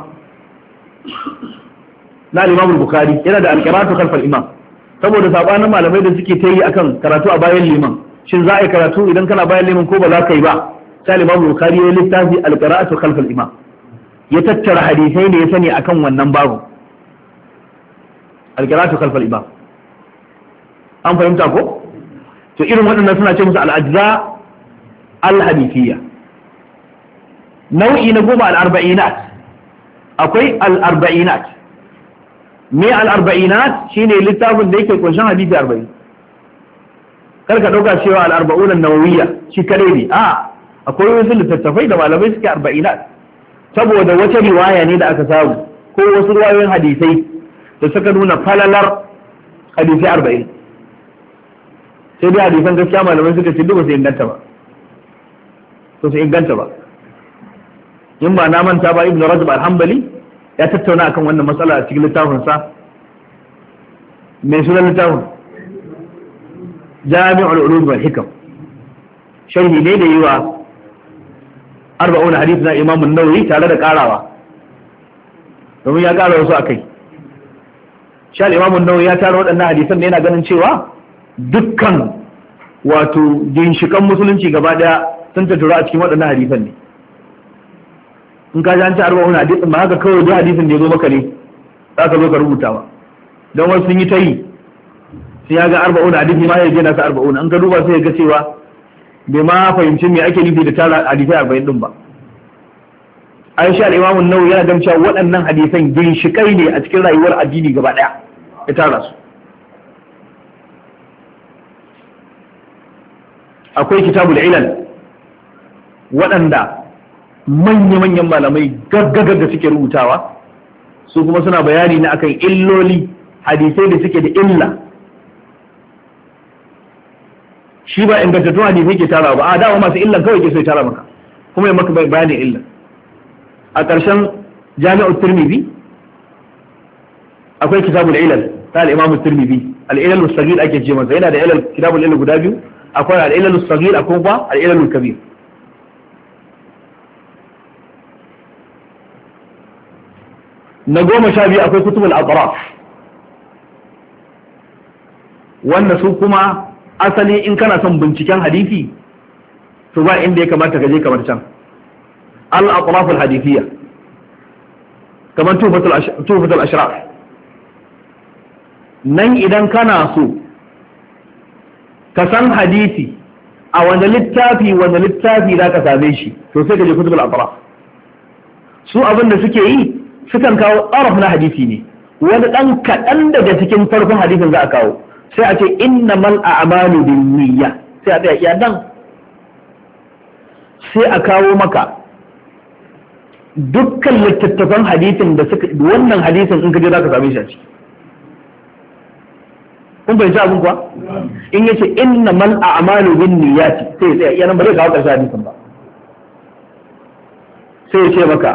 na al-imam al-bukhari yana da alqiratu khalf al-imam, saboda sabanin malamai da suke ta yi akan karatu a bayan liman, shin za a yi karatu idan kana bayan liman ko ba za ka yi ba, sai al-imam al-bukhari ya littafi alqiratu khalf al-imam, ya tattara hadisai da ya sani akan wannan babu, alqiratu khalf al-imam. An fahimta ko? To irin waɗannan suna ce musu al-ajza al-hadithiyya. Nau'i na goma al-arba'inat, akwai al-arba'inat. Me al-arba'inat? Shine littafin da yake kunshin hadisi 40. Kar ka dauka cewa al-arba'un an-nawawiyya shi kare ne, akwai wasu littattafai da malamai suke arba'inat, saboda wata riwaya ne da aka samu ko wasu riwayoyin hadisai da suka nuna falalar hadisai 40. Sai dai hadisan gaskiya malamai suka ce duk ba su inganta ba, to su inganta ba. In ba na manta ba, Ibn Rajab al-Hanbali ya tattauna akan wannan matsala a cikin littafin sa, mai sunan littafin Jami'ul Ulum wal Hikam, sharhi ne da yiwa 40 hadith na Imam an-Nawawi tare da karawa, domin ya kara wasu akai. Shi Imam an-Nawawi ya tara waɗannan hadisan ne yana ganin cewa dukkan wato ginshikan musulunci gaba daya sun tattara a cikin waɗannan hadisan ne. In ka ji an ci 40 hadisin ba haka kawai duk hadisin da ya zo maka ne za ka zo ka rubuta ba, don wasu sun yi ta yi, sai ya ga 40 hadisi ma ya je na sa 40, an ka duba sai ya ga cewa bai ma fahimci me ake nufi da tara hadisai 40 din ba. Aisha al-Imam an-Nawawi yana ganin cewa waɗannan hadisan ginshikai ne a cikin rayuwar addini gaba daya, ya tara su. Akwai kitabul ilal, waɗanda manya-manyan malamai gaggaga suke rubutawa, su kuma suna bayani ne akan illoli hadisai da suke da illa. Shi ba ingantattun hadisai ke tara ba, a dawa masu illan kawai ke so ya tara maka kuma ya maka bayanin illa. A ƙarshen jami'ar Tirmidhi akwai kitabul ilal ta al-Imam Tirmidhi, al-ilal as-saghir ake ce masa, yana da ilal, kitabul ilal guda biyu, akwai al-ilal as-saghir akwai ba al-ilal al-kabir. Na 12 akwai kutubul atraf, wanda su kuma asali in kana son binciken hadisi to ba inda ya kamata ka je kamar can, al-atraf al-hadithiyya, kamar tufatul ashraf. Nan idan kana so ka san hadisi a wanda littafi za ka same shi, to sai ka je kutubul atraf. Su abin da suke yi sukan kawo tsaraf na hadisi ne, wani ɗan kaɗan daga cikin farkon hadisin za a kawo, sai a ce innamal a'malu binniyya, sai a tsaya iya dan, sai a kawo maka dukkan littattafan hadisin da suka wannan hadisin in ka je za ka same shi a ciki. kun bai ji abin kuwa? In yace innamal a'malu binniyati, sai ya tsaya iya nan, ba zai kawo ƙarshen hadisin ba, sai ya ce maka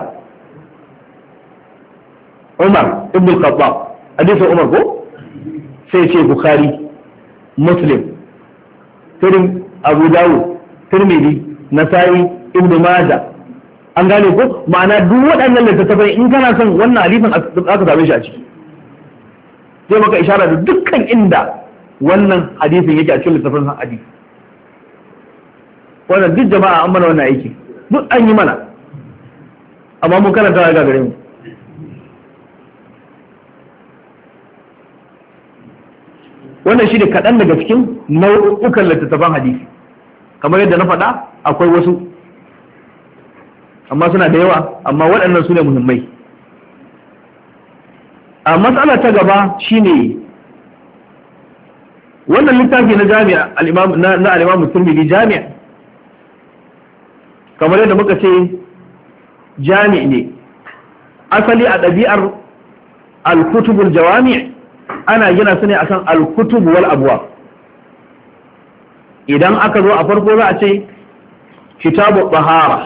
Umar ibn al-Khattab, hadisin Umar ko? Sai ce Bukhari, Muslim, Abu Dawud, Tirmidhi, Nasa'i, Ibn Majah. An gane ko? Ma'ana duk waɗannan littattafai in kana son wannan hadisin aka same shi a ciki. Sai maka ishara da dukkan inda wannan hadisin yake a cikin littattafan hadisi. Wannan duk jama'a an mana wannan aiki. Duk an yi mana. Amma mun karanta ga gare mu. Wannan shi ne kaɗan daga cikin nau'ukan littattafan hadisi, kamar yadda na faɗa akwai wasu, amma suna da yawa, amma waɗannan su ne muhimmai. A matsala ta gaba shi ne wannan littafi na jami'a na al-Imam Tirmidhi jami'a, kamar yadda muka ce jami'i ne asali a ɗabi'ar al-kutubul jawami' ana gina su ne akan al-kutub wal abwab. Idan aka zo a farko za a ce kitabu tahara,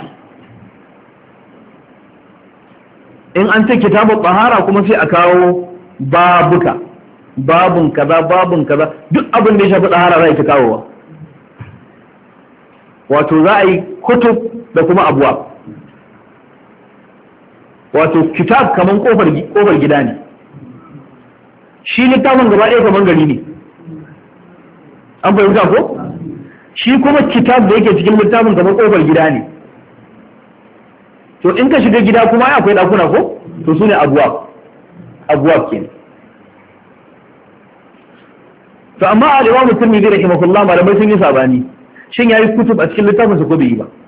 in an ce kitabu tahara kuma sai a kawo babuka, babun kaza babun kaza, duk abin da ya shafi tahara za a yi kawowa. Wato za a yi kutub da kuma abwab. Wato kitab kaman kofar gida ne, shi littafin gaba ɗaya kamar gari ne. An fahimta ko? Shi kuma kitab da yake cikin littafin kamar ƙofar gida ne. To in ka shiga gida kuma akwai ɗakuna ko? To su ne abuwab ke. To amma a Imam Tirmidhi rahimahullah malamai sun yi sabani, shin yayi kutub a cikin littafin su ko bai yi ba?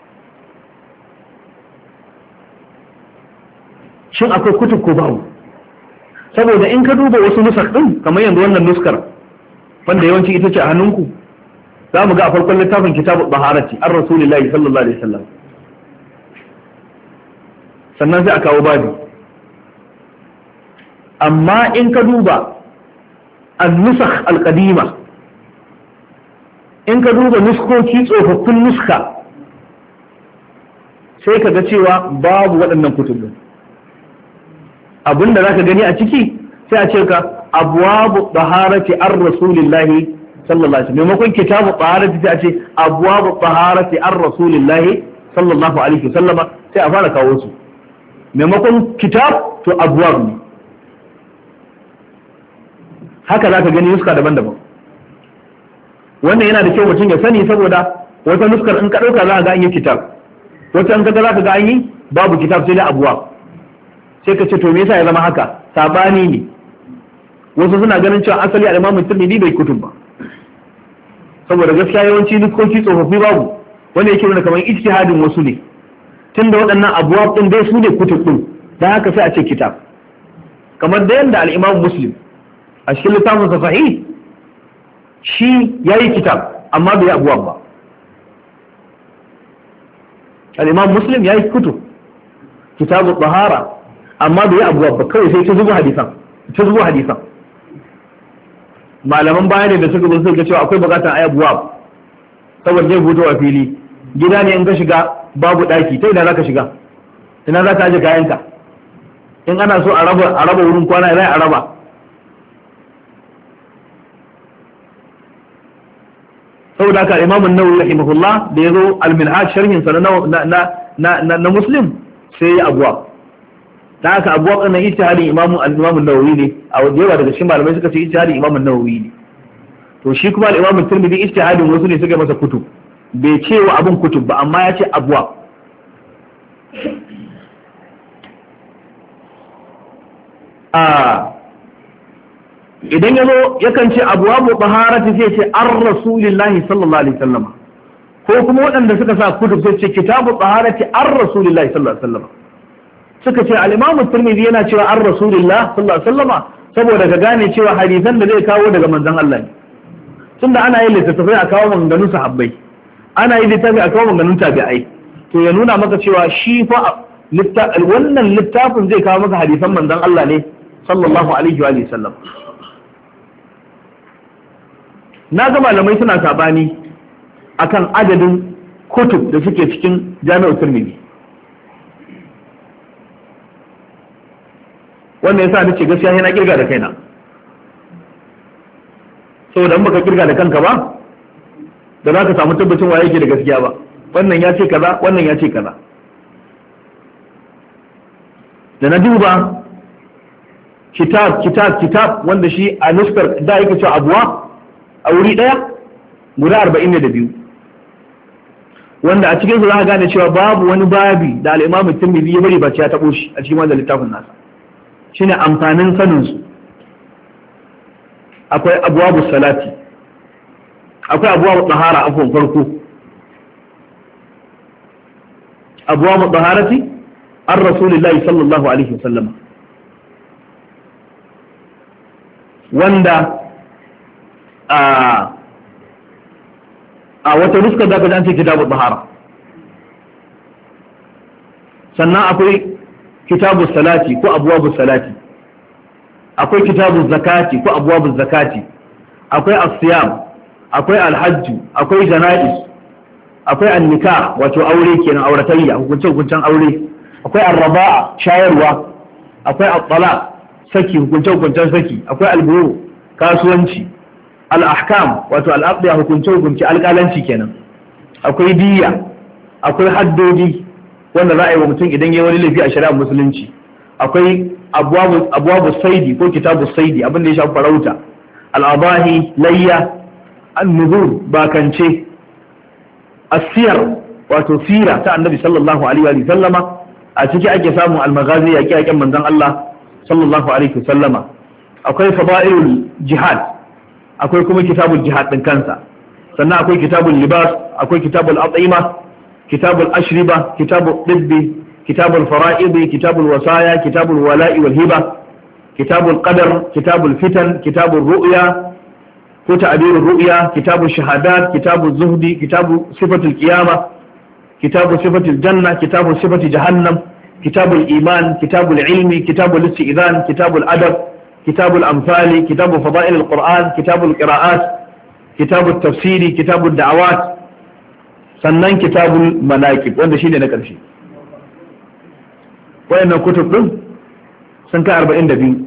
Shin akwai kutub ko babu? Saboda in ka duba wasu nusak din kamar yanzu wannan nuskar wanda yawanci ita ce a hannunku, za mu ga a farkon littafin kitabu baharati an rasulillahi sallallahu alaihi wasallam, sannan sai a kawo babi. Amma in ka duba an-nusakh al-qadima, in ka duba nuskoki tsofaffin nuska, sai ka ga cewa babu waɗannan kutubin. Abinda za ka gani a ciki sai a ce ka abwabu taharati ar rasulillahi sallallahu alaihi wasallam, maimakon kitabu taharati sai a ce abwabu taharati ar rasulillahi sallallahu alaihi wasallam, sai a fara kawo su maimakon kitab to abwab ne. Haka za ka gani nuska daban-daban. Wannan yana da kyau mutum ya sani, saboda wata nuskar in ka ɗauka za ka ga an yi kitab, wata in ka ga za ka ga an yi babu kitab sai da abwab. Sai ka ce to me yasa ya zama haka? Sabani ne. Wasu suna ganin cewa asali al-Imam Tirmidhi bai kutub ba, saboda gaskiya yawanci nuskoki tsofaffi babu, wanda yake nuna kamar ijtihadin wasu ne, tunda waɗannan abuwab din dai su ne kutub din, dan haka sai a ce kitab. Kamar da yanda al-Imam Muslim a cikin littafin sa sahih, shi yayi kitab amma bai abuwab ba. al-imam muslim yayi kutub kitabu tahara amma bai abuwa ba kawai sai ta zubo hadisan malaman baya ne da suka zo suka cewa akwai bukatar ayi abuwa saboda zai fito a fili gida ne in ka shiga babu daki ta ina zaka shiga ina zaka aje kayanka in ana so a raba wurin kwana ina a raba saboda haka Imam an-Nawawi rahimahullah da yazo al-Minhaj sharhin sa na Muslim sai ya abuwa da haka abuwa kana ijtihadin Imam an-Nawawi ne a wajewa daga cikin malamai suka ce ijtihadin Imam an-Nawawi ne to shi kuma al-Imam at-Tirmidhi ijtihadin wasu ne suka masa kutub bai ce wa abun kutub ba amma ya ce abuwa idan ya zo yakan ce abuwa bu taharati sai ce an rasulillahi sallallahu alaihi wasallam ko kuma waɗanda suka sa kutub sai ce kitabu taharati an rasulillahi sallallahu alaihi wasallam suka ce al-imam at-tirmidhi yana cewa an rasulillah sallallahu alaihi wasallam saboda ka gane cewa hadisan da zai kawo daga manzon Allah ne tunda ana yin littattafai a kawo maganganun sahabbai ana yin littafi a kawo maganganun tabi'ai to ya nuna maka cewa shi fa wannan littafin zai kawo maka hadisan manzon Allah ne sallallahu alaihi wa sallam na ga malamai suna sabani akan adadin kutub da suke cikin jami'ar Tirmidhi wannan yasa nace gaskiya yana kirga da kaina saboda in baka kirga da kanka ba da za ka samu tabbacin waye yake da gaskiya ba wannan ya ce kaza wannan ya ce kaza da na duba kitab wanda shi a nuskar da yake cewa abuwa a wuri daya guda 42 wanda a cikin su za ka gane cewa babu wani babi da al-Imam Tirmidhi ya bari ba ya tabo shi a cikin wannan littafin nasa shine amfanin sanin su akwai abwabus salati akwai abwabut tahara afwan farko abwabut taharati ar rasulillahi sallallahu alaihi wasallam wanda a wata nuskar da aka ce kitabut tahara sannan akwai kitabus salati ko abwabus salati akwai kitabuz zakati ko abwabuz zakati akwai as-siyam akwai al-hajj akwai janaiz akwai an-nikah wato aure kenan auratayya hukuncen aure akwai ar-raba'a shayarwa akwai at-talaq saki hukuncen saki akwai al-buru kasuwanci al-ahkam wato al-aqdiya hukuncin alƙalanci kenan akwai diyya akwai haddodi wanda za a yi wa mutum idan ya wani laifi a shari'ar musulunci akwai abwabu saidi ko kitabu saidi abin da ya shafi farauta al'abahi layya an-nuzur bakance asiyar wato sira ta annabi sallallahu alaihi wa sallama a ciki ake samun al-maghazi yaƙe-yaƙen manzon Allah sallallahu alaihi wa sallama akwai fada'ilul jihad akwai kuma kitabul jihad din kansa sannan akwai kitabul libas akwai kitabul at'ima kitabul ashriba kitabul tibbi كتاب الفرائض كتاب الوصايا كتاب الولاء والهبة كتاب القدر كتاب الفتن كتاب الرؤيا وتعبير الرؤيا كتاب الشهادات كتاب الزهد كتاب صفة القيامة كتاب صفة الجنة كتاب صفة جهنم كتاب الإيمان كتاب العلم كتاب الاستئذان كتاب الأدب كتاب الأمثال كتاب فضائل القرآن كتاب القراءات كتاب التفسير كتاب الدعوات سنن كتاب المناكب وهذا شيء نكر شيء wayannan kutub din sun kai 42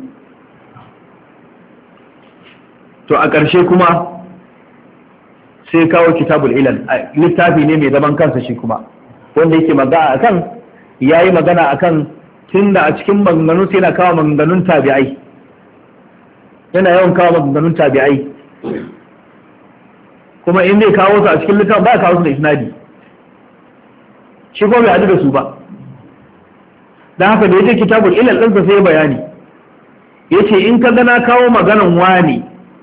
to a ƙarshe kuma sai kawo kitabul ilal littafi ne mai zaman kansa shi kuma wanda yake magana akan yayi magana akan tunda a cikin maganganun sai yana kawo maganganun tabi'ai yana yawan kawo maganganun tabi'ai kuma in zai kawo su a cikin littafin ba ya kawo su da isnadi shi kuma bai hadu da su ba da haka da yake kitabul ilal ɗinsa sai bayani yace in ka gana kawo maganan wani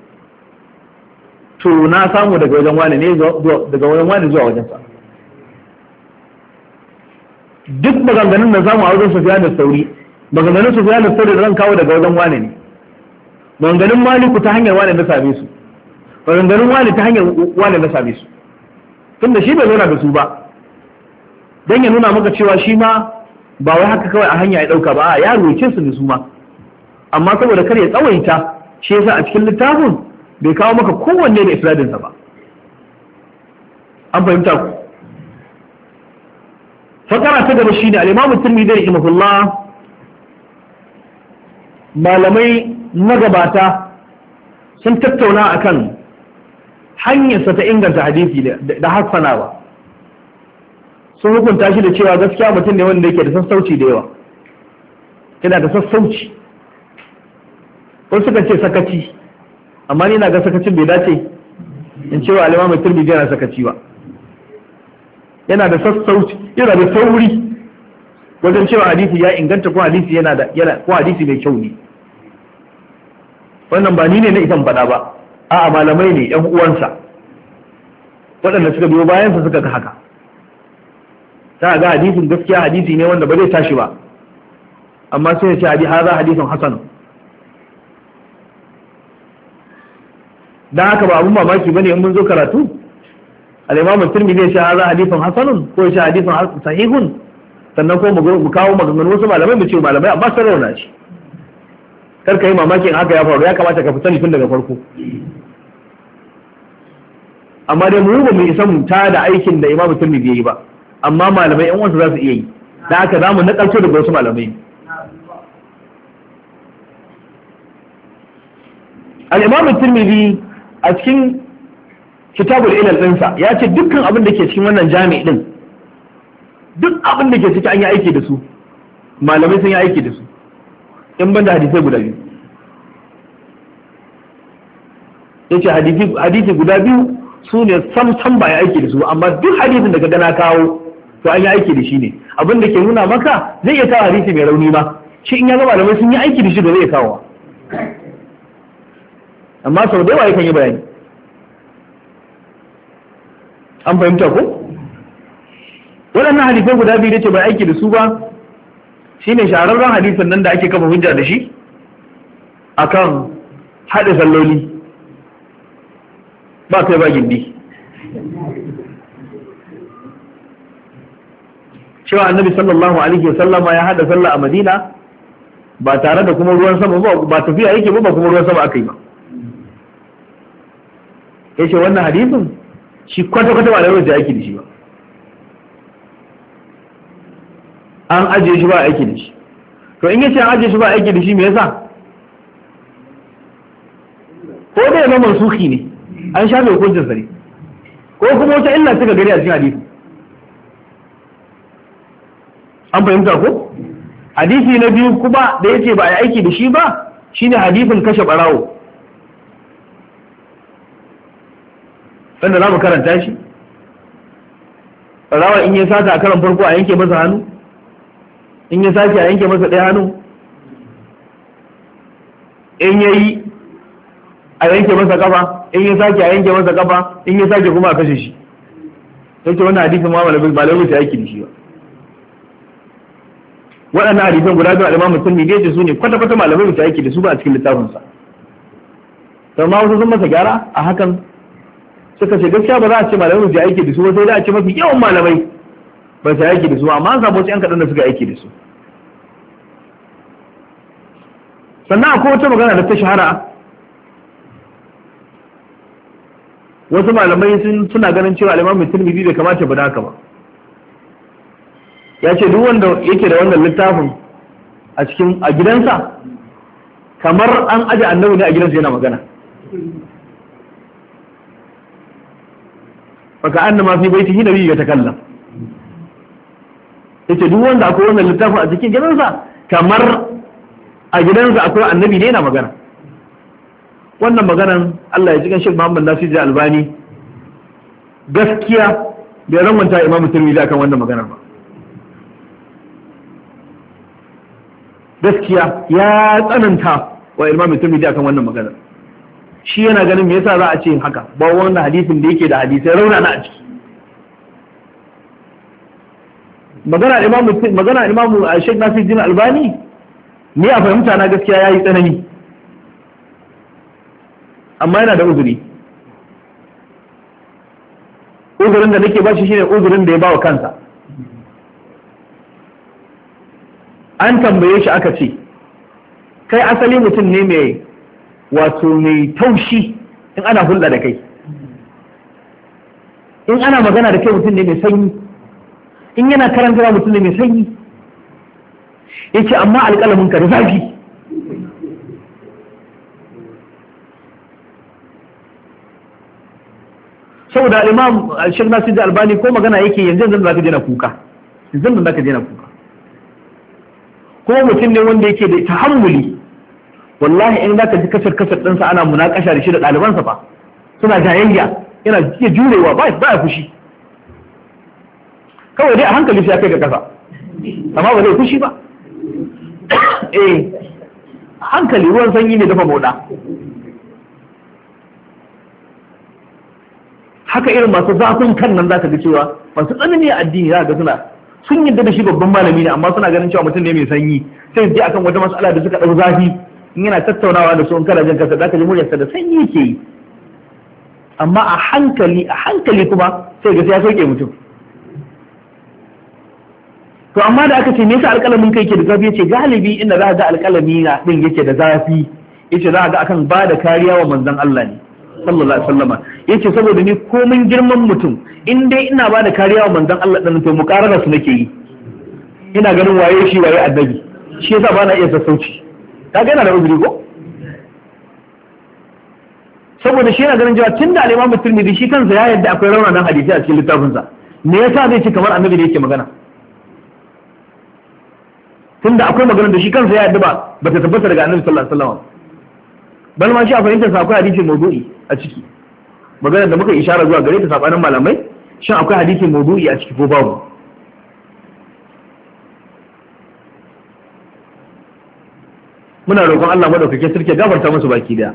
to na samu daga wajen wani ne daga wajen wani zuwa wajen sa duk maganganun da samu a wajen Sufyan al-Thawri maganganun Sufyan al-Thawri da zan kawo daga wajen wani ne maganganun Maliku ta hanyar wani na same su maganganun wani ta hanyar wani na same su tunda shi bai zauna da su ba don ya nuna maka cewa shi ma ba wai haka kawai a hanya ya ɗauka ba, ya ruwaice su ne su ma, amma saboda kar ya tsawaita shi yasa a cikin littafin bai kawo maka kowanne da isnadinsa ba. An fahimta ku? Fakara ta gaba shine al-Imam Tirmidhi rahimahullah, malamai na gabata sun tattauna akan hanyarsa ta inganta hadisi da hassanawa. Sun hukunta shi da cewa gaskiya mutum ne wanda yake da sassauci da yawa, yana da sassauci. Wasu suka ce sakaci, amma ni na ga sakacin bai dace in cewa al-Imam Tirmidhi yana sakaci ba. Yana da sassauci, yana da sauri wajen cewa hadisi ya inganta ko hadisi ko hadisi mai kyau ne. Wannan ba ni ne na isan faɗa ba, a'a malamai ne ƴan uwansa waɗanda suka biyo bayansa suka ga haka. Ta ga hadisin gaskiya hadisi ne wanda ba zai tashi ba, amma sai ya ce haza hadisin hasan. Dan haka ba abun mamaki bane in mun zo karatu al-Imam Tirmidhi ya ce haza hadisin hasanun ko ya ce hadisin sahihun, sannan ko mu kawo maganganun wasu malamai mu ce malamai amma sun rauna shi. Kar ka yi mamakin haka ya faru, ya kamata ka fita tun daga farko. Amma dai mu ba mu isa mu ta da aikin da Imam Tirmidhi ya yi ba, amma malamai yan wasu za su iya yi, da haka za mu nakalto daga wasu malamai. Al-Imam Tirmidhi a cikin kitabul ilal ɗinsa ya ce dukkan abin da ke cikin wannan jami'i din, duk abin da ke ciki an yi aiki da su, malamai sun yi aiki da su, in ban da hadisai guda biyu. Ya ce hadisi guda biyu su ne sam ba ya aiki da su, amma duk hadisin da ka gana kawo to an yi aiki da shi ne. Abin da ke nuna maka zai iya kawo hadisi mai rauni ba, shi in ya ga malamai sun yi aiki da shi da zai kawo, amma sau da yawa yakan yi bayani. An fahimta ko? Waɗannan hadisai guda biyu da ce bai aiki da su ba shine shahararren hadisin nan da ake kafa hujja da shi akan haɗe salloli ba kai ba gindi. Cewa annabi sallallahu alaihi wasallama ya haɗa sallah a Madina ba tare da kuma ruwan sama ba tafiya yake ba kuma ruwan sama aka yi ba. Ya ce wannan hadisin shi kwata-kwata ba da yawon da aiki da shi ba, an ajiye shi ba aiki da shi. To in yace an ajiye shi ba aiki da shi me yasa? Ko da yana mansuki ne, an shafe hukuncin sa ne, ko kuma wata illa suka gari a cikin hadisi. An fahimta ko? Hadisi na biyu kuma da yace ba a aiki da shi ba shine hadisin kashe barawo, wanda za mu karanta shi. Barawa in ya sata a karan farko a yanke masa hannu, in ya sake a yanke masa ɗaya hannu, in ya yi a yanke masa kafa, in ya sake a yanke masa kafa, in ya sake kuma a kashe shi. Sai ce wannan hadisin ma ba lai wuce aiki da shi ba. Waɗannan hadisan guda biyu al-Imam Tirmidhi yace su ne kwata-kwata malamai wuce aiki da su ba a cikin littafinsa. To ma wasu sun masa gyara a hakan, suka ce gaskiya ba za a ce malamai wuce aiki da su ba, sai da a ce mafi yawan malamai ba su aiki da su, amma an samu wasu 'yan kaɗan da suka aiki da su. Sannan akwai wata magana da ta shahara, wasu malamai suna ganin cewa al-Imam Tirmidhi bai kamata ba da haka ba. Ya ce duk wanda yake da wannan littafin a gidansa kamar an aje annabi ne a gidansa yana magana. Baka annama fi baitihi nabi ya takallam. Yace duk wanda akwai wannan littafin a cikin gidansa kamar a gidansa akwai annabi ne yana magana. Wannan maganan Allah ya ji kan Sheikh Muhammad Nasir Albani gaskiya bai ramanta Imam Tirmidhi akan wannan maganar ba. Gaskiya ya tsananta wa Imam Tirmidhi akan wannan maganar. Shi yana ganin me yasa za a ce haka, ba wannan hadisin da yake da hadisai raunana a ciki. Magana Imam Sheikh Nasiruddin Albani ni a fahimta na gaskiya yayi tsanani, amma yana da uzuri. Uzurin da nake ba shi shine uzurin da ya bawa kansa. an tambaye shi aka ce kai asali mutum ne mai taushi in ana hulɗa da kai, in ana magana da kai mutum ne mai sanyi, in yana karanta mutum ne mai sanyi. Yace amma alƙalamin ka da zafi. Saboda Imam Sheikh Nasir Albani ko magana yake yanzu zaka je na kuka, yanzu zaka je na kuka. Ko mutum ne wanda yake da tahammuli, wallahi in zaka ji kasar ɗinsa ana munakasha da shi da ɗalibansa fa suna jayayya, yana iya jurewa ba ya fushi, kawai dai a hankali sai ya kai ga kasa, amma ba zai fushi ba. Hankali ruwan sanyi ne dafa moda. Haka irin masu zafin kan nan zaka ga cewa masu tsanani a addini za ga sun yadda da shi babban malami ne, amma suna ganin cewa mutum ne mai sanyi, sai je akan wata mas'ala da suka ɗau zafi in yana tattaunawa da su in kana jin kasa zaka ji muryarsa da sanyi ke yi, amma a hankali kuma sai ga sai ya sauke mutum. To amma da aka ce me yasa alƙalamin kai ke da zafi, yace galibi inda za ga alƙalami na din yake da zafi, yace za ga akan ba da kariya wa manzon Allah ne sallallahu alaihi wasallam. Yace saboda ni komin girman mutum in dai ina ba da kariya wa manzon Allah din to mukarrara su nake yi, ina ganin waye shi waye annabi, shi yasa ba na iya sassauci. Kaga yana da uzuri ko? Saboda shi yana ganin cewa tunda al-Imam Tirmidhi shi kansa ya yadda akwai raunanan hadisi a cikin littafinsa, me yasa zai ce kamar annabi ne yake magana? Tunda akwai magana da shi kansa ya yadda ba ta tabbata daga annabi sallallahu alaihi wasallam. Bal ma shi a fahimtar sa akwai hadisi maudu'i a ciki. Maganar da muka ishara zuwa gare ta sabanin malamai, shin akwai hadisi maudu'i a ciki ko babu? Muna roƙon Allah madaukake sarki gafarta musu baki daya.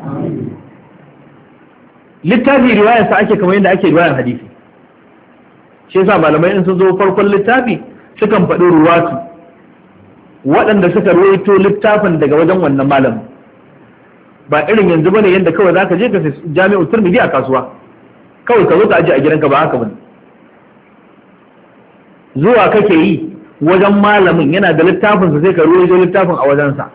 Littafi riwayar sa ake kamar yadda ake riwayar hadisi. Shi yasa malamai in sun zo farkon littafi sukan faɗi ruwatu waɗanda suka rawaito littafin daga wajen wannan malamin. Ba irin yanzu bane yadda kawai zaka je ka sai Jami'u Tirmidhi a kasuwa, kawai ka zo ka aje a gidanka, ba haka bane. Zuwa kake yi wajen malamin yana da littafin sa sai ka rawaito littafin a wajensa.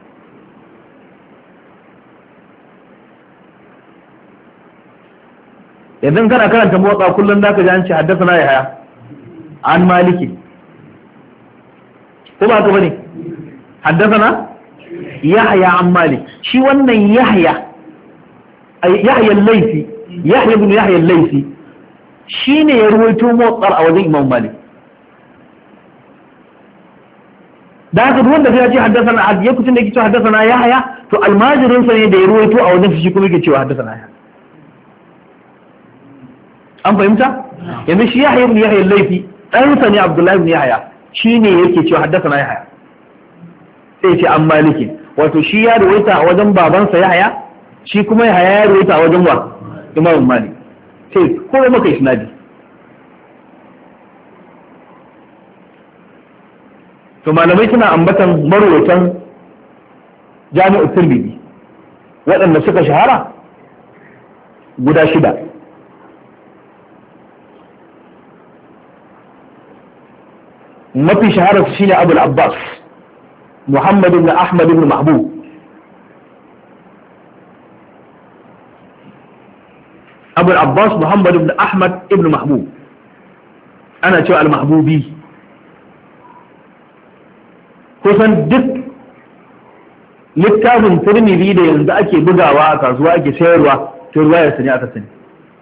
Idan kana karanta motsa kullum zaka ji an ce haddathana Yahya an Maliki, ko ba ka bane? Haddathana Yahya an Malik. Shi wannan Yahya al-Laythi, Yahya ibn Yahya al-Laythi shine ya ruwaito motsar a wajen Imam Malik. Da haka duk wanda ya ce haddathana ya kucin da yake cewa haddathana Yahya, to almajirin sa ne da ya ruwaito a wajen shi kuma yake cewa haddathana Yahya. An fahimta? Yanzu shi Yahya ibn Yahya al-Laythi ɗansa ne Abdullahi ibn Yahya, shi ne yake cewa haddathana Yahya, sai ya ce an Maliki. Wato shi ya ruwaita a wajen babansa Yahya, shi kuma Yahya ya ruwaita a wajen wa Imam Malik, sai kowa maka isnadi. To malamai suna ambatan marwatan Jami'u Tirmidhi waɗanda suka shahara guda 6. mafi shahararsu shine Abul Abbas Muhammad ibn Ahmad ibn Mahbub. Abul Abbas Muhammad ibn Ahmad ibn Mahbub, ana cewa al-Mahbubi. Kusan duk littafin Tirmidhi da yanzu ake bugawa a kasuwa ake sayarwa, to ruwayar sa ne aka sani.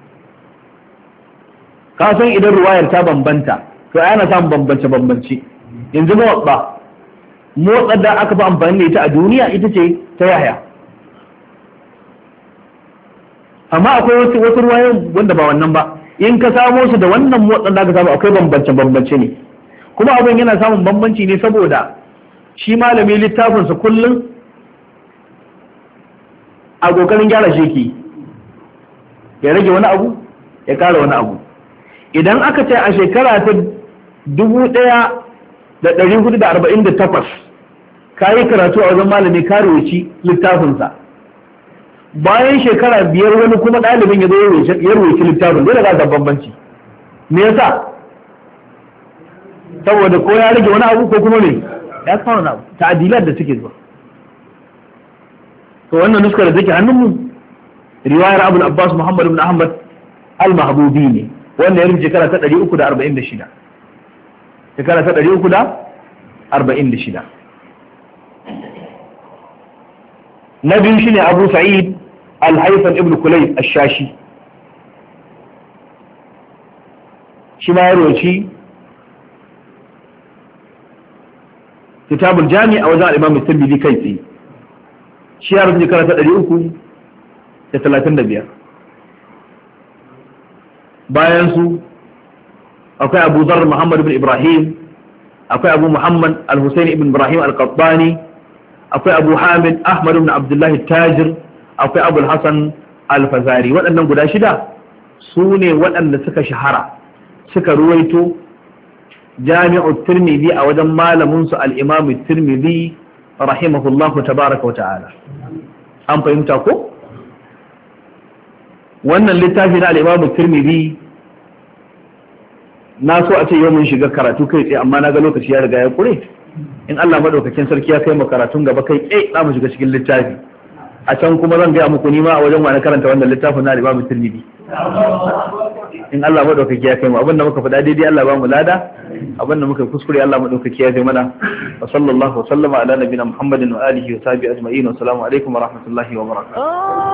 Ka san idan ruwayar ta bambanta to ana samun bambance yanzu motsar da aka fi amfani da ita a duniya ita ce ta Yahya, amma akwai wasu ruwayoyin wanda ba wannan ba, in ka samo su da wannan motsar da aka samu akwai bambance ne, kuma abin yana samun bambanci ne saboda shi malami littafinsa kullum a kokarin gyara shi ke ya rage wani abu ya kara wani abu. Idan aka ce a shekara ta 1448 ka yi karatu a wajen malami ka rubuci littafinsa, bayan shekara 5 wani kuma ɗalibin ya zo ya rubuci littafin, dole za ta bambanci. Me yasa? Saboda ko ya rage wani abu ko kuma ne ya kawo na ta'adilat da suke zuwa. To wannan nuskar da take hannunmu riwayar Abu Abbas Muhammad ibn Ahmad al-Mahbubi ne wanda ya rubuta shekara ta 346 shekara ta 346. Na biyu shine Abu Sa'id al-Haytham ibn Kulayb ash-Shashi, shi ma ya roci kitabul jami a wajen al-Imam Tirmidhi kai tsaye, shi ya rubuta shekara ta 335. bayan su akwai Abu Dharr Muhammad ibn Ibrahim, akwai Abu Muhammad al-Husayn ibn Ibrahim al-Qattani, akwai Abu Hamid Ahmad ibn Abdullah al-Tajir, akwai Abu al-Hasan al-Fazari. Waɗannan guda shida su ne waɗanda suka shahara suka ruwaito Jami'u Tirmidhi a wajen malamin su al-Imam Tirmidhi rahimahullahu tabaraka wa ta'ala. An fahimta ko? Wannan littafi na al-Imam Tirmidhi na so a ce yau mun shiga karatu kai tsaye, amma na ga lokaci ya riga ya kure. In Allah madaukakin sarki ya kai mu karatun gaba kai za mu shiga cikin littafi. A can kuma zan gaya muku nima a wajen wani karanta wannan littafin na al-Imam Tirmidhi. In Allah madaukaki ya kai mu, abinda muka faɗa daidai Allah ba mu lada, abinda muka kuskure Allah madaukaki ya kai mana. Wa sallallahu wa sallama ala nabiyina Muhammadin wa alihi wa sahbihi ajma'in. Wa assalamu alaikum wa rahmatullahi wa barakatuh.